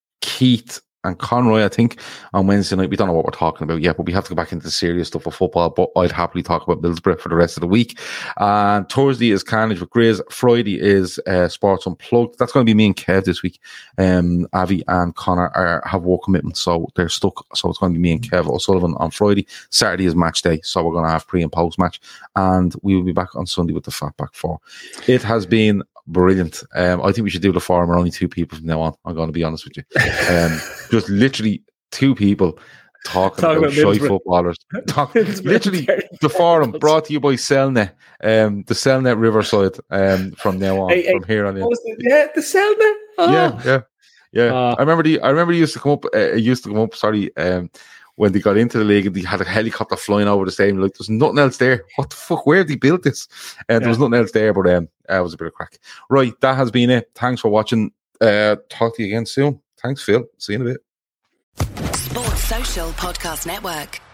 Keith, and Conroy, I think, on Wednesday night. We don't know what we're talking about yet, but we have to go back into the serious stuff of football. But I'd happily talk about Middlesbrough for the rest of the week. And Thursday is Carnage with Grizz. Friday is uh, Sports Unplugged. That's going to be me and Kev this week. Um, Avi and Connor are, have work commitments, so they're stuck. So it's going to be me and Kev O'Sullivan on Friday. Saturday is match day, so we're going to have pre and post match. And we will be back on Sunday with the Fatback Four. It has been brilliant. Um, I think we should do the forum. We're only two people from now on. I'm going to be honest with you. Um, just literally two people talking Talk about, about shy footballers. Talk, literally the forum brought to you by Cellnet, um, the Cellnet Riverside. Um, from now on, hey, from hey, here on in. The, yeah, the Cellnet. Oh. Yeah, yeah, yeah. Uh, I remember the. I remember it used to come up. Uh, it used to come up. Sorry. Um, when they got into the league and they had a helicopter flying over the stadium, like there's nothing else there. What the fuck? Where have they built this? And uh, yeah. there was nothing else there, but um, uh, it was a bit of crack. Right, that has been it. Thanks for watching. Uh, talk to you again soon. Thanks, Phil. See you in a bit. Sports Social Podcast Network.